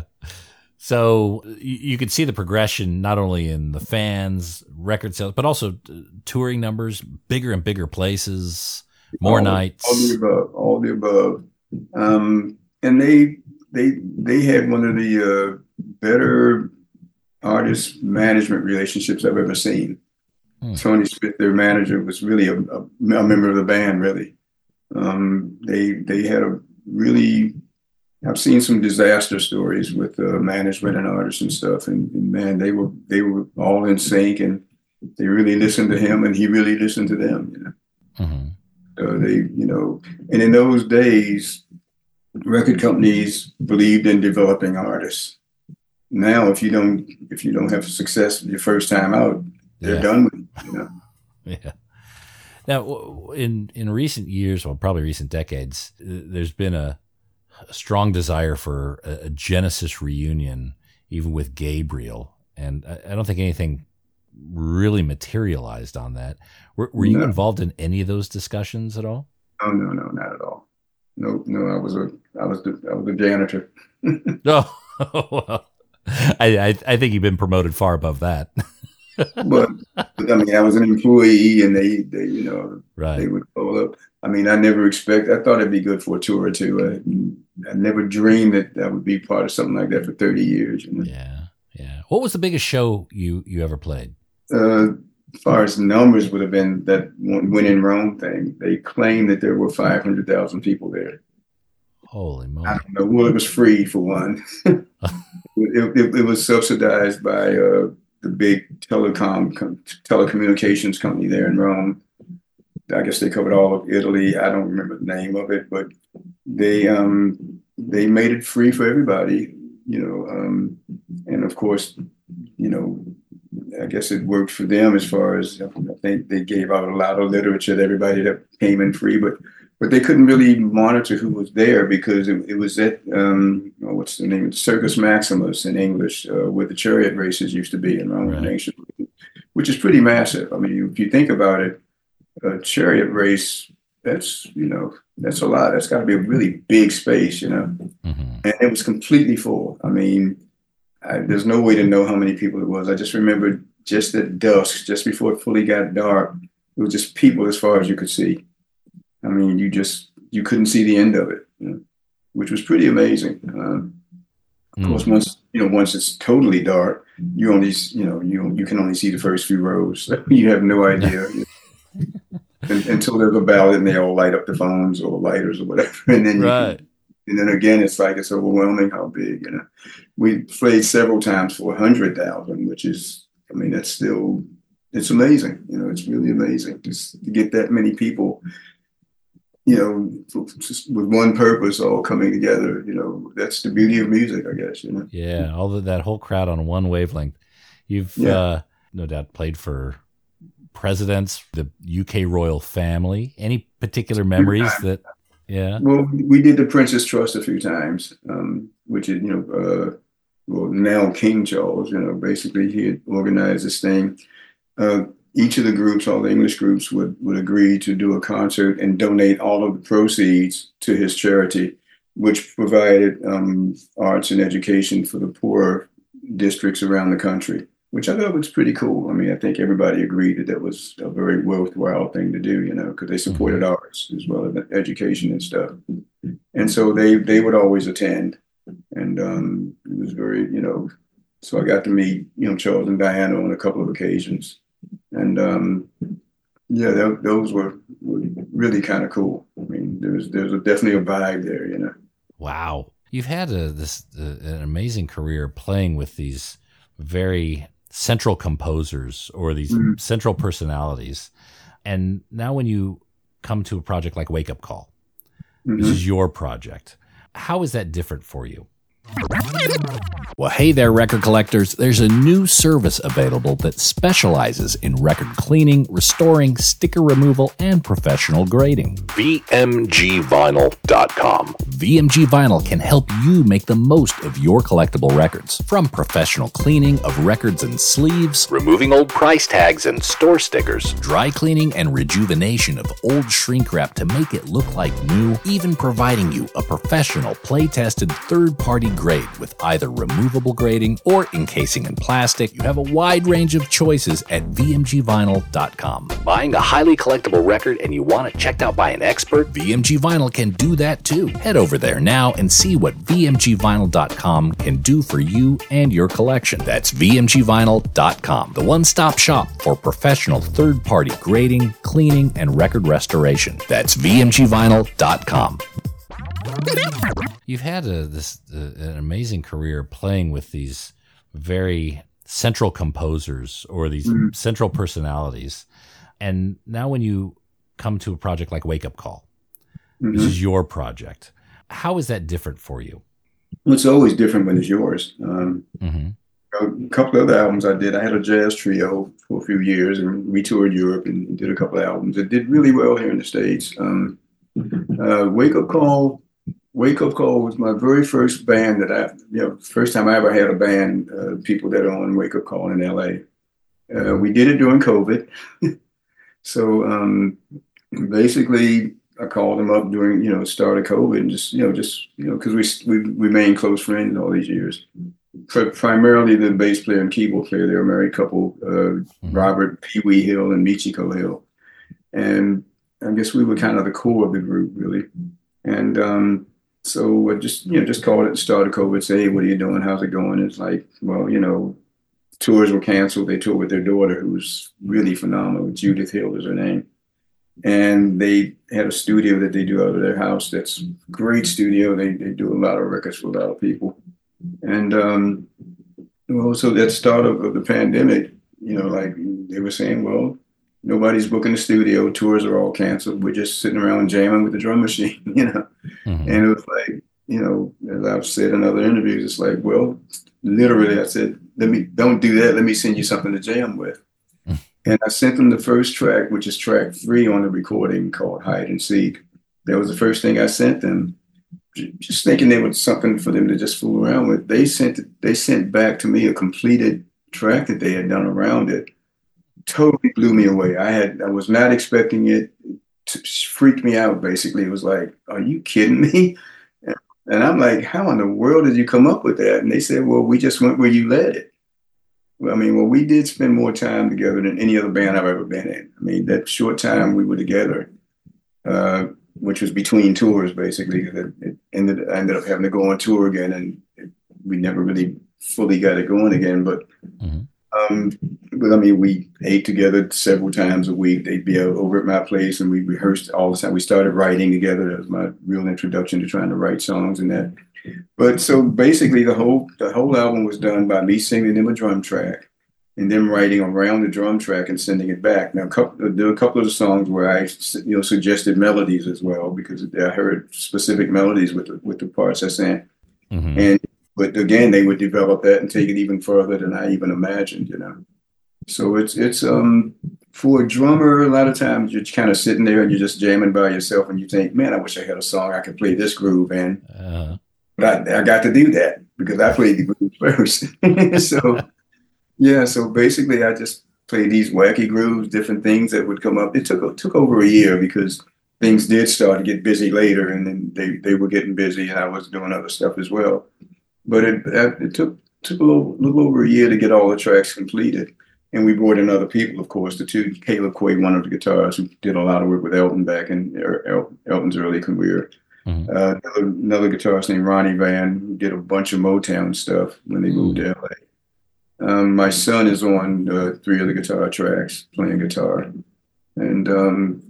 So you could see the progression not only in the fans, record sales, but also touring numbers, bigger and bigger places, more all, nights. All the above, all the above. Um, and they they they had one of the uh, better artist management relationships I've ever seen. Hmm. Tony Smith, their manager, was really a, a, a member of the band. Really, um, they they had a really. I've seen some disaster stories with uh, management and artists and stuff, and, and man, they were they were all in sync, and they really listened to him, and he really listened to them. You know, mm-hmm. So they, you know, and in those days, record companies believed in developing artists. Now, if you don't if you don't have success your first time out, they're yeah. done with you. You know? Yeah. Now, in in recent years, well, probably recent decades, there's been a a strong desire for a, a Genesis reunion, even with Gabriel. And I, I don't think anything really materialized on that. Were, were you no. involved in any of those discussions at all? Oh, no, no, not at all. No, no, I was a, I was the, I was a janitor. oh, well, I, I, I think you've been promoted far above that. but, but I mean, I was an employee, and they, they, you know, right. they would call up. I mean, I never expect. I thought it'd be good for a tour or two. I, I never dreamed that I would be part of something like that for thirty years. You know? Yeah, yeah. What was the biggest show you you ever played? Uh, as far as numbers would have been that When in Rome thing. They claimed that there were five hundred thousand people there. Holy moly! I don't know. Well, it was free for one. it, it, it was subsidized by uh, the big telecom telecommunications company there in Rome. I guess they covered all of Italy. I don't remember the name of it, but they um, they made it free for everybody, you know. Um, and of course, you know, I guess it worked for them as far as I think they gave out a lot of literature to everybody that came in free, but but they couldn't really monitor who was there because it, it was at um, oh, what's the name? Circus Maximus in English, uh, where the chariot races used to be in Roman ancient, which is pretty massive. I mean, if you think about it. A chariot race, that's, you know, that's a lot. That's got to be a really big space, you know. Mm-hmm. And it was completely full. I mean, I, there's no way to know how many people it was. I just remember just at dusk, just before it fully got dark, it was just people as far as you could see. I mean, you just, you couldn't see the end of it, you know, which was pretty amazing. Um, of mm-hmm. course, once, you know, once it's totally dark, you only, you know, you you can only see the first few rows. You have no idea. Until there's a ballot and they all light up the phones or lighters or whatever, and then you right. can, and then again it's like it's overwhelming how big. You know, we played several times for a hundred thousand, which is, I mean, that's still it's amazing. You know, it's really amazing just to get that many people. You know, just with one purpose, all coming together. You know, that's the beauty of music, I guess. You know. Yeah, all of that whole crowd on one wavelength. You've yeah. uh, no doubt played for presidents, the U K royal family. Any particular memories that, yeah? Well, we did the Prince's Trust a few times, um, which is, you know, uh, well, now King Charles, you know, basically he had organized this thing. Uh, each of the groups, all the English groups would, would agree to do a concert and donate all of the proceeds to his charity, which provided um, arts and education for the poorer districts around the country. which I thought was pretty cool. I mean, I think everybody agreed that that was a very worthwhile thing to do, you know, because they supported Mhm. arts as well as education and stuff. And so they they would always attend, and um, it was very, you know, so I got to meet, you know, Charles and Diana on a couple of occasions, and um, yeah, tho- those were, were really kind of cool. I mean, there's there's a, definitely a vibe there, you know. Wow. You've had a, this uh, an amazing career playing with these very central composers or these Mhm. central personalities. And now when you come to a project like Wake Up Call, which Mhm. is your project, how is that different for you? Well, hey there, record collectors. There's a new service available that specializes in record cleaning, restoring, sticker removal, and professional grading. V M G vinyl dot com. V M G Vinyl can help you make the most of your collectible records. From professional cleaning of records and sleeves, Removing old price tags and store stickers. dry cleaning and rejuvenation of old shrink wrap to make it look like new, even providing you a professional play-tested third-party grade with either removable grading or encasing in plastic. You have a wide range of choices at V M G vinyl dot com. Buying a highly collectible record and you want it checked out by an expert? V M G Vinyl can do that too. Head over there now and see what V M G vinyl dot com can do for you and your collection. That's V M G vinyl dot com, the one-stop shop for professional third-party grading, cleaning, and record restoration. That's V M G vinyl dot com. You've had a, this uh, an amazing career playing with these very central composers or these Mhm. central personalities. And now when you come to a project like Wake Up Call, which Mhm. is your project, how is that different for you? Well, it's always different when it's yours. Um, Mm-hmm. a couple of other albums I did. I had a jazz trio for a few years, and we toured Europe and did a couple of albums. It did really well here in the States. Um, uh, Wake Up Call, Wake Up Call was my very first band that I, you know, first time I ever had a band. Uh, people that are on Wake Up Call in L A. Uh, we did it during COVID, so um, basically I called them up during, you know, start of COVID, and just, you know, just you know, because we we remained close friends all these years. Pr- primarily the bass player and keyboard player. They're a married couple, uh, Robert Pee Wee Hill and Michiko Hill. And I guess we were kind of the core of the group, really. And um, so I just, you know, just called it and started COVID, say, hey, what are you doing? How's it going? It's like, well, you know, tours were canceled. They toured with their daughter, who's really phenomenal. Judith Hill is her name. And they had a studio that they do out of their house. That's a great studio. They, they do a lot of records for a lot of people. And um, well, so at the start of, of the pandemic, you know, like they were saying, well, nobody's booking the studio, tours are all canceled. We're just sitting around jamming with the drum machine, you know. Mm-hmm. And it was like, you know, as I've said in other interviews, it's like, well, literally, I said, let me, don't do that. Let me send you something to jam with. Mm-hmm. And I sent them the first track, which is track three on the recording called Hide and Seek. That was the first thing I sent them. Just thinking there was something for them to just fool around with. They sent they sent back to me a completed track that they had done around it. Totally blew me away. I had I was not expecting it to freak me out. Basically, it was like, "Are you kidding me?" And I'm like, "How in the world did you come up with that?" And they said, "Well, we just went where you led it." Well, I mean, well, we did spend more time together than any other band I've ever been in. I mean, that short time we were together. Uh, which was between tours, basically. It, it ended, I ended up having to go on tour again, and it, we never really fully got it going again. But, Mm-hmm. um, but I mean, we ate together several times a week. They'd be over at my place, and we rehearsed all the time. We started writing together. That was my real introduction to trying to write songs and that. But so basically, the whole the whole album was done by me singing them a drum track, and then writing around the drum track and sending it back. Now, a couple, there were a couple of the songs where I, you know, suggested melodies as well, because I heard specific melodies with the, with the parts I sang. Mm-hmm. And but again, they would develop that and take it even further than I even imagined, you know. So it's it's um for a drummer, a lot of times you're kind of sitting there and you're just jamming by yourself, and you think, man, I wish I had a song I could play this groove in. Uh, But I, I got to do that because I played the groove first. So. Yeah, so basically I just played these wacky grooves, different things that would come up. It took it took over a year because things did start to get busy later, and then they, they were getting busy, and I was doing other stuff as well. But it it took took a little, little over a year to get all the tracks completed. And we brought in other people, of course, the two, Caleb Quaid, one of the guitarists who did a lot of work with Elton back in El- Elton's early career. Mm-hmm. Uh, another, another guitarist named Ronnie Van, who did a bunch of Motown stuff when they mm-hmm. moved to L A. Um, my son is on uh, three of the guitar tracks, playing guitar. And um,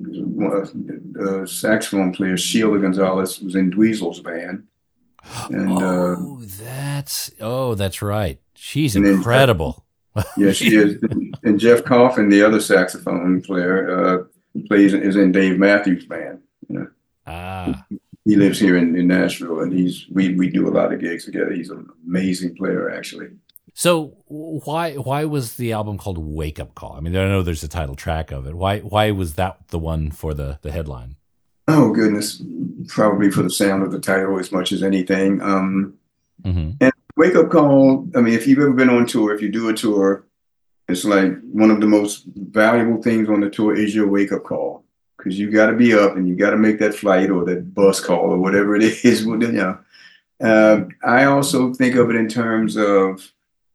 the saxophone player, Sheila Gonzalez, was in Dweezil's band. And, oh, uh, that's, oh, that's right. She's incredible. Yeah, she is. And Jeff Coffin, the other saxophone player, uh, plays is in Dave Matthews Band. You know, ah, he lives here in, in Nashville, and he's we we do a lot of gigs together. He's an amazing player, actually. So why why was the album called Wake Up Call? I mean, I know there's a title track of it. Why why was that the one for the the headline? Oh goodness, probably for the sound of the title as much as anything. Um, mm-hmm. And Wake Up Call, I mean, if you've ever been on tour, if you do a tour, it's like one of the most valuable things on the tour is your wake up call, because you got to be up and you got to make that flight or that bus call or whatever it is. You know, uh, I also think of it in terms of,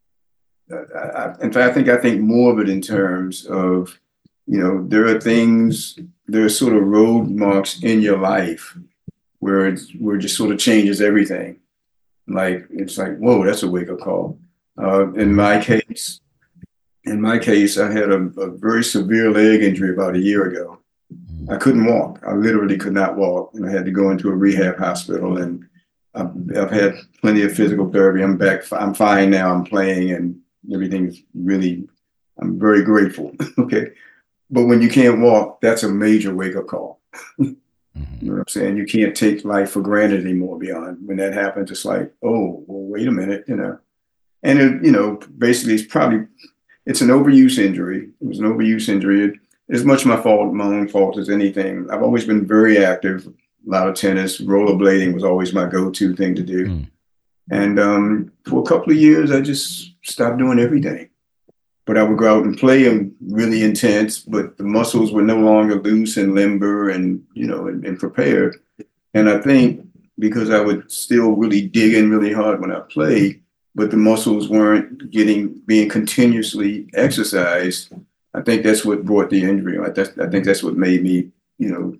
uh, I, in fact, I think I think more of it in terms of, you know, there are things, there are sort of road marks in your life where it's, where it just sort of changes everything. Like, it's like, whoa, that's a wake-up call. Uh, in my case, in my case, I had a, a very severe leg injury about a year ago. I couldn't walk. I literally could not walk. And I had to go into a rehab hospital. And I've, I've had plenty of physical therapy. I'm back. I'm fine now. I'm playing and everything's really, I'm very grateful. Okay. But when you can't walk, that's a major wake-up call. You know what I'm saying? You can't take life for granted anymore beyond when that happens. It's like, oh, well, wait a minute, you know. And, it, you know, basically it's probably, it's an overuse injury. It was an overuse injury. It, it's much my fault, my own fault as anything. I've always been very active, a lot of tennis. Rollerblading was always my go-to thing to do. Mm. And um, for a couple of years, I just stopped doing everything. But I would go out and play them really intense, but the muscles were no longer loose and limber and, you know, and, and prepared. And I think because I would still really dig in really hard when I played, but the muscles weren't getting, being continuously exercised, I think that's what brought the injury. I, that's, I think that's what made me, you know,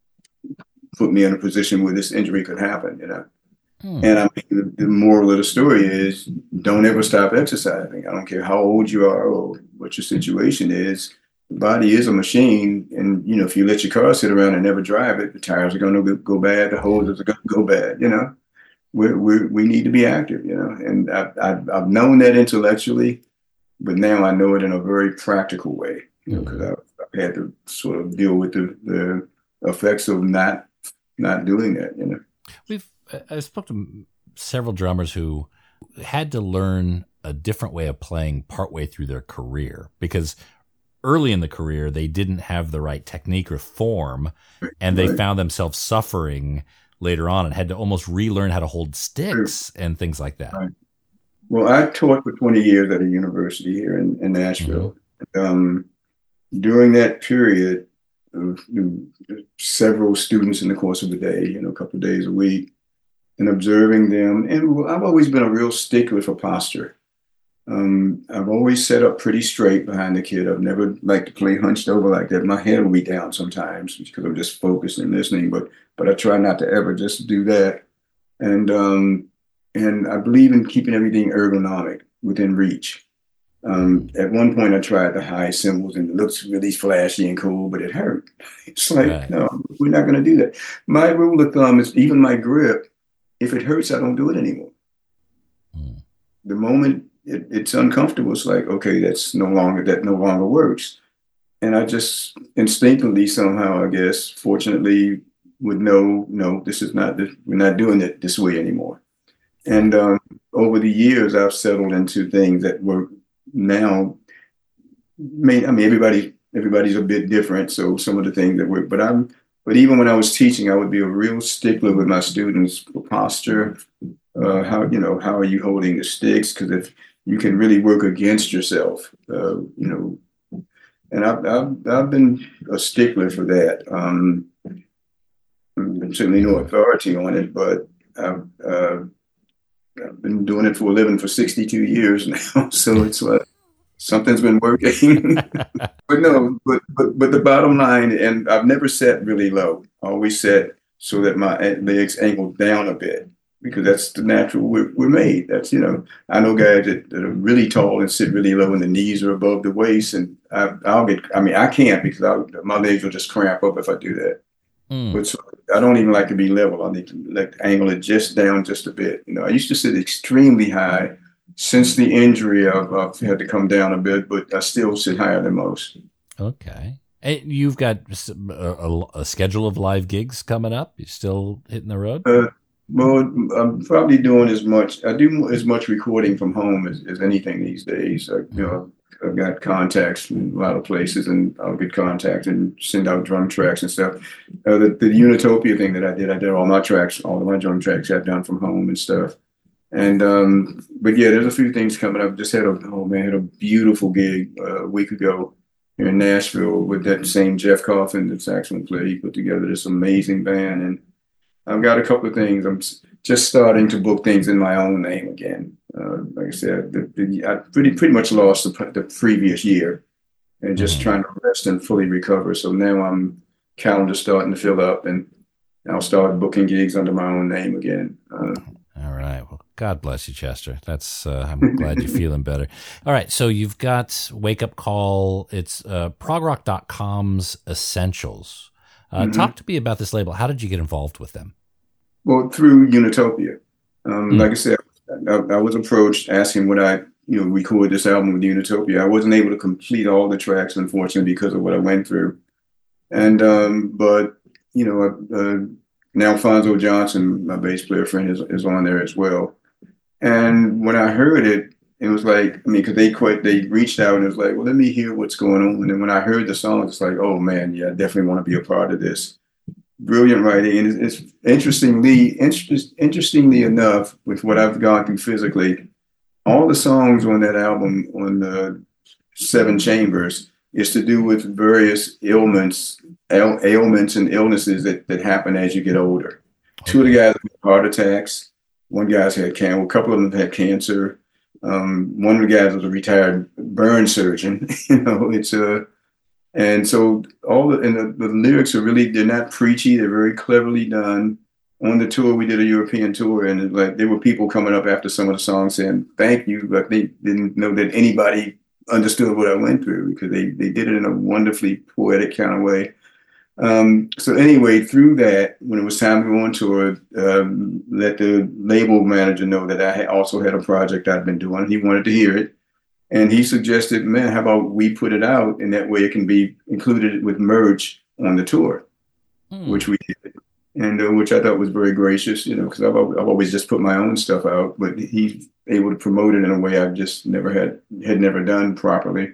put me in a position where this injury could happen, you know. Hmm. And I mean, the, the moral of the story is don't ever stop exercising. I don't care how old you are or what your situation is. The body is a machine. And, you know, if you let your car sit around and never drive it, the tires are going to go bad. The hoses are going to go bad, you know. We we we need to be active, you know. And I, I, I've known that intellectually, but now I know it in a very practical way, you know, because I've, I've had to sort of deal with the, the effects of not not doing that, you know. We've I spoke to several drummers who had to learn a different way of playing partway through their career because early in the career, they didn't have the right technique or form, and they right. found themselves suffering later on and had to almost relearn how to hold sticks sure. and things like that. Right. Well, I taught for twenty years at a university here in, in Nashville. Mm-hmm. Um, during that period, of, you know, several students in the course of the day, you know, a couple of days a week, and observing them. And I've always been a real stickler for posture. Um, I've always sat up pretty straight behind the kid. I've never liked to play hunched over like that. My head will be down sometimes because I'm just focused and listening, but but I try not to ever just do that. And um, and I believe in keeping everything ergonomic within reach. Um, at one point, I tried the high cymbals and it looks really flashy and cool, but it hurt. It's like, right. no, we're not going to do that. My rule of thumb is even my grip, if it hurts, I don't do it anymore. Mm. The moment it, it's uncomfortable, it's like, okay, that's no longer, that no longer works. And I just instinctively somehow, I guess, fortunately would know, no, this is not, this, we're not doing it this way anymore. And um, over the years, I've settled into things that were now, may, I mean, everybody, everybody's a bit different. So some of the things that work, but I'm, But even when I was teaching, I would be a real stickler with my students for posture. Uh, how, you know, how are you holding the sticks? Because if you can really work against yourself, uh, you know, and I've, I've, I've been a stickler for that. Um, I'm certainly no authority on it, but I've, uh, been doing it for a living for sixty-two years now. So it's like something's been working. But no, but, but but the bottom line, and I've never sat really low. I always sat so that my legs angled down a bit, because that's the natural we're, we're made. That's, you know, I know guys that, that are really tall and sit really low and the knees are above the waist, and I, I'll get, I mean, I can't, because I'll, my legs will just cramp up if I do that. Mm. But so I don't even like to be level. I need to like angle it just down just a bit. You know, I used to sit extremely high. Since the injury, I've, I've had to come down a bit, but I still sit higher than most. Okay. And you've got a, a, a schedule of live gigs coming up? You still hitting the road? Uh, well, I'm probably doing as much. I do as much recording from home as, as anything these days. I, you know, I've got contacts in a lot of places, and I'll get contacts and send out drum tracks and stuff. Uh, the, the Unitopia thing that I did, I did all my tracks, all of my drum tracks I've done from home and stuff. And, um, but yeah, there's a few things coming up. Just had a, oh man, had a beautiful gig uh, a week ago here in Nashville with that same Jeff Coffin, the saxophone player. He put together this amazing band. And I've got a couple of things. I'm just starting to book things in my own name again. Uh, like I said, the, the, I pretty, pretty much lost the, the previous year and just trying to rest and fully recover. So now I'm calendar starting to fill up, and I'll start booking gigs under my own name again. Uh, All right. Well, God bless you, Chester. That's uh, I'm glad you're feeling better. All right. So you've got Wake Up Call. It's uh, prog rock dot com's Essentials. Uh, mm-hmm. Talk to me about this label. How did you get involved with them? Well, through Unitopia. Um, mm. Like I said, I, I was approached asking would I, you know, record this album with Unitopia. I wasn't able to complete all the tracks, unfortunately, because of what I went through. And um, but you know, uh, now Alfonso Johnson, my bass player friend, is is on there as well. And when I heard it, it was like, I mean, because they quite they reached out and it was like, well, let me hear what's going on. And when I heard the song, it's like, oh man, yeah, I definitely want to be a part of this. Brilliant writing, and it's, it's interestingly, interest, interestingly enough, with what I've gone through physically, all the songs on that album, on the Seven Chambers, is to do with various ailments, ail, ailments and illnesses that, that happen as you get older. Okay. Two of the guys had heart attacks. One guy's had cancer. A couple of them had cancer. Um, one of the guys was a retired burn surgeon. you know, it's a And so all the, and the, the lyrics are really, they're not preachy. They're very cleverly done. On the tour, we did a European tour, and it, like there were people coming up after some of the songs saying, thank you. Like they didn't know that anybody understood what I went through, because they, they did it in a wonderfully poetic kind of way. Um, so anyway, through that, when it was time to go on tour, um, let the label manager know that I had also had a project I'd been doing. He wanted to hear it. And he suggested, man, how about we put it out, and that way it can be included with merch on the tour, mm. which we did, and uh, which I thought was very gracious, you know, because I've, I've always just put my own stuff out, but he's able to promote it in a way I've just never had, had never done properly.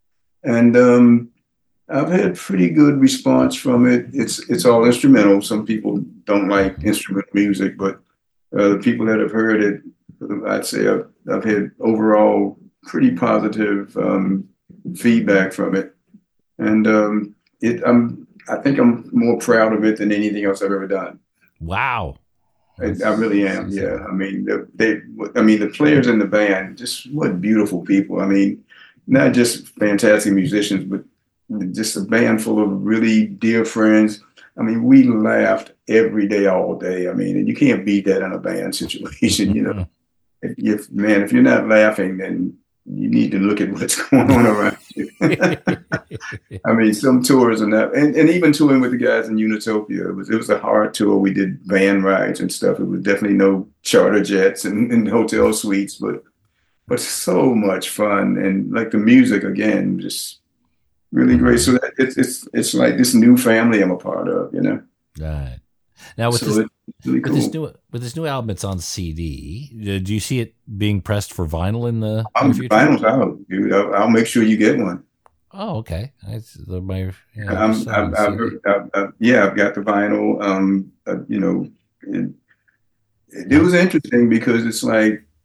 And um, I've had pretty good response from it. It's it's all instrumental. Some people don't like instrumental music, but uh, the people that have heard it, I'd say I've, I've had overall pretty positive um, feedback from it, and um, it. I'm. I think I'm more proud of it than anything else I've ever done. Wow, I, I really am. Yeah, I mean, the, they. I mean, the players in the band, just what beautiful people. I mean, not just fantastic musicians, but just a band full of really dear friends. I mean, we laughed every day, all day. I mean, and you can't beat that in a band situation. You know, if, if man, if you're not laughing, then you need to look at what's going on around you. I mean, some tours and that, and, and even touring with the guys in Unitopia, it was, it was a hard tour. We did van rides and stuff. It was definitely no charter jets and, and hotel suites, but, but so much fun. And like the music, again, just really great. So that it's, it's, it's like this new family I'm a part of, you know? Right. Now with, so this, really cool. with this new with this new album, it's on C D. Do you see it being pressed for vinyl in the I'm, future? Vinyl's out, dude. I'll, I'll make sure you get one. Oh, okay. It's my, you know, I'm, I've, I've, I've, I've, yeah, I've got the vinyl. Um, uh, you know, it, it, it was interesting because it's like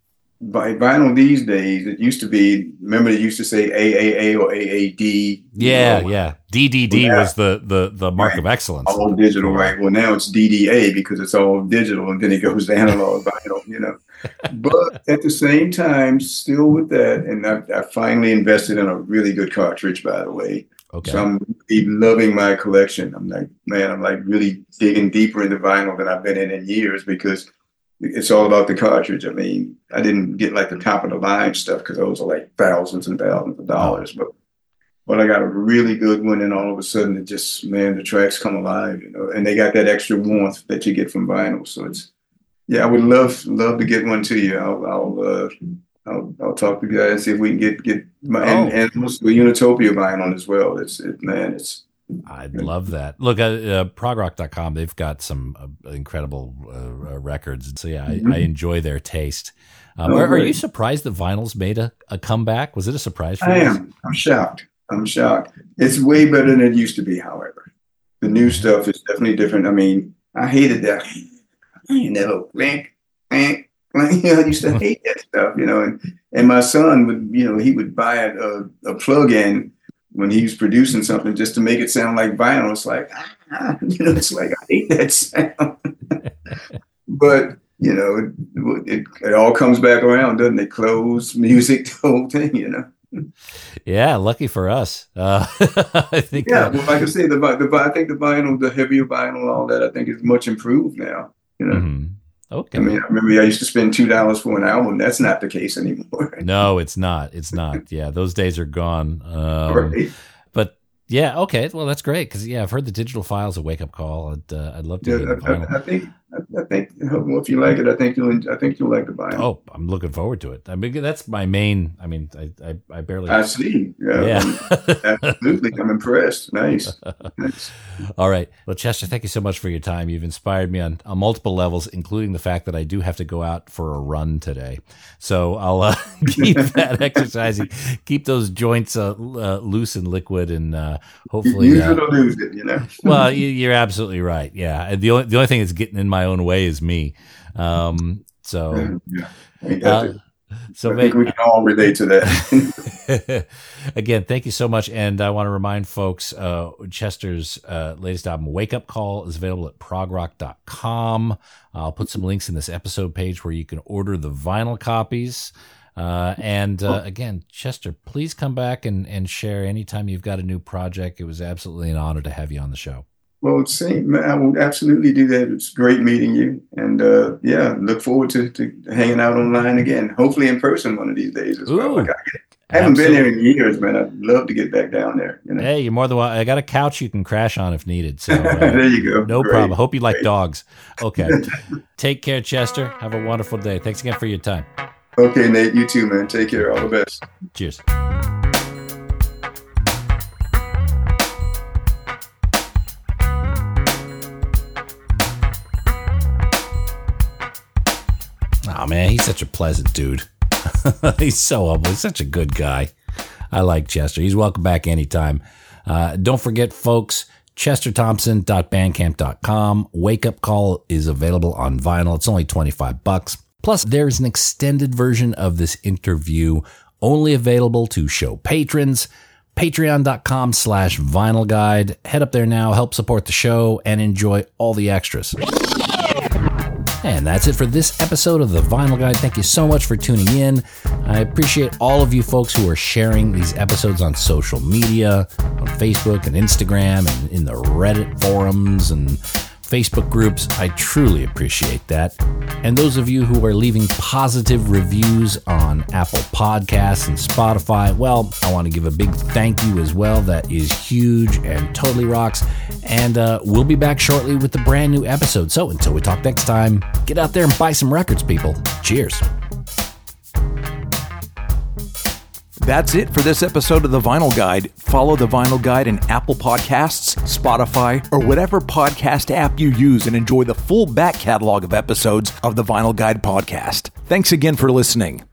by vinyl these days, it used to be, remember they used to say A A A or A A D? Yeah, you know? yeah. D D D Well, was the, the, the mark right. of excellence. All digital, right? Well, now it's D D A because it's all digital, and then it goes to analog vinyl, you know. But at the same time, still with that, and I, I finally invested in a really good cartridge, by the way. Okay. So I'm really loving my collection. I'm like, man, I'm like really digging deeper into vinyl than I've been in in years because it's all about the cartridge. I mean, I didn't get like the top of the line stuff because those are like thousands and thousands of dollars, but but I got a really good one, and all of a sudden it just, man, the tracks come alive, you know, and they got that extra warmth that you get from vinyl. So it's, yeah, I would love love to get one to you. I'll I'll uh, I'll, I'll talk to you guys and see if we can get get my oh. and, and also the Unitopia vinyl as well. It's it, man, it's. I'd love that. Look at uh, prog rock dot com. They've got some uh, incredible uh, records. So yeah, mm-hmm. I, I enjoy their taste. Um, oh, are, are you surprised that vinyl's made a, a comeback? Was it a surprise for you? I am. I'm shocked. I'm shocked. It's way better than it used to be, however. The new stuff is definitely different. I mean, I hated that. I never link, link, link. I used to hate that stuff, you know. And, and my son would, you know, he would buy a, a plug-in when he was producing something just to make it sound like vinyl. It's like, ah, you know, it's like, I hate that sound. But, you know, it, it, it all comes back around, doesn't it? Clothes, music, the whole thing, you know. Yeah, lucky for us. Uh, I think. Yeah, uh, well, like I say, the, the I think the vinyl, the heavier vinyl, all that, I think is much improved now. You know. Mm-hmm. Okay. I mean, I remember I used to spend two dollars for an album. That's not the case anymore. No, it's not. It's not. Yeah, those days are gone. Um, right. But yeah, okay. Well, that's great because yeah, I've heard the digital file's a wake up call. I'd uh, I'd love to Yeah, hear the vinyl. I, I think I think well, if you like it, I think you'll I think you'll like the vinyl. Oh, I'm looking forward to it. I mean, that's my main. I mean, I I, I barely. I see. Yeah, yeah. Absolutely. I'm impressed. Nice. Nice. All right. Well, Chester, thank you so much for your time. You've inspired me on, on multiple levels, including the fact that I do have to go out for a run today. So I'll uh, keep that exercising, keep those joints uh, uh, loose and liquid, and uh, hopefully use uh, it or lose it. You know. Well, you, you're absolutely right. Yeah. And the only the only thing that's getting in my own way is me. Um, so. Yeah. Uh, So I think we can all relate to that. Again, thank you so much. And I want to remind folks, uh, Chester's uh, latest album, Wake Up Call, is available at prog rock dot com. I'll put some links in this episode page where you can order the vinyl copies. Uh, and uh, again, Chester, please come back and, and share anytime you've got a new project. It was absolutely an honor to have you on the show. Well, same. I will absolutely do that. It's great meeting you. And uh, yeah, look forward to, to hanging out online again, hopefully in person one of these days as Ooh, well. Like I, I haven't absolutely. been there in years, man. I'd love to get back down there. You know? Hey, you're more than welcome. I got a couch you can crash on if needed. So uh, there you go. No Great. problem. Hope you like Great. dogs. Okay. Take care, Chester. Have a wonderful day. Thanks again for your time. Okay, Nate. You too, man. Take care. All the best. Cheers. Oh, man, he's such a pleasant dude. He's so humble. He's such a good guy. I like Chester. He's welcome back anytime. Uh, don't forget, folks, chester thompson dot bandcamp dot com. Wake Up Call is available on vinyl. It's only twenty-five bucks. Plus, there's an extended version of this interview only available to show patrons. patreon dot com slash vinyl guide. Head up there now, help support the show, and enjoy all the extras. And that's it for this episode of The Vinyl Guide. Thank you so much for tuning in. I appreciate all of you folks who are sharing these episodes on social media, on Facebook and Instagram, and in the Reddit forums and Facebook groups. I truly appreciate that. And those of you who are leaving positive reviews on Apple Podcasts and Spotify, well, I want to give a big thank you as well. That is huge and totally rocks. And uh, we'll be back shortly with a brand new episode. So until we talk next time, get out there and buy some records, people. Cheers. That's it for this episode of The Vinyl Guide. Follow The Vinyl Guide in Apple Podcasts, Spotify, or whatever podcast app you use and enjoy the full back catalog of episodes of The Vinyl Guide podcast. Thanks again for listening.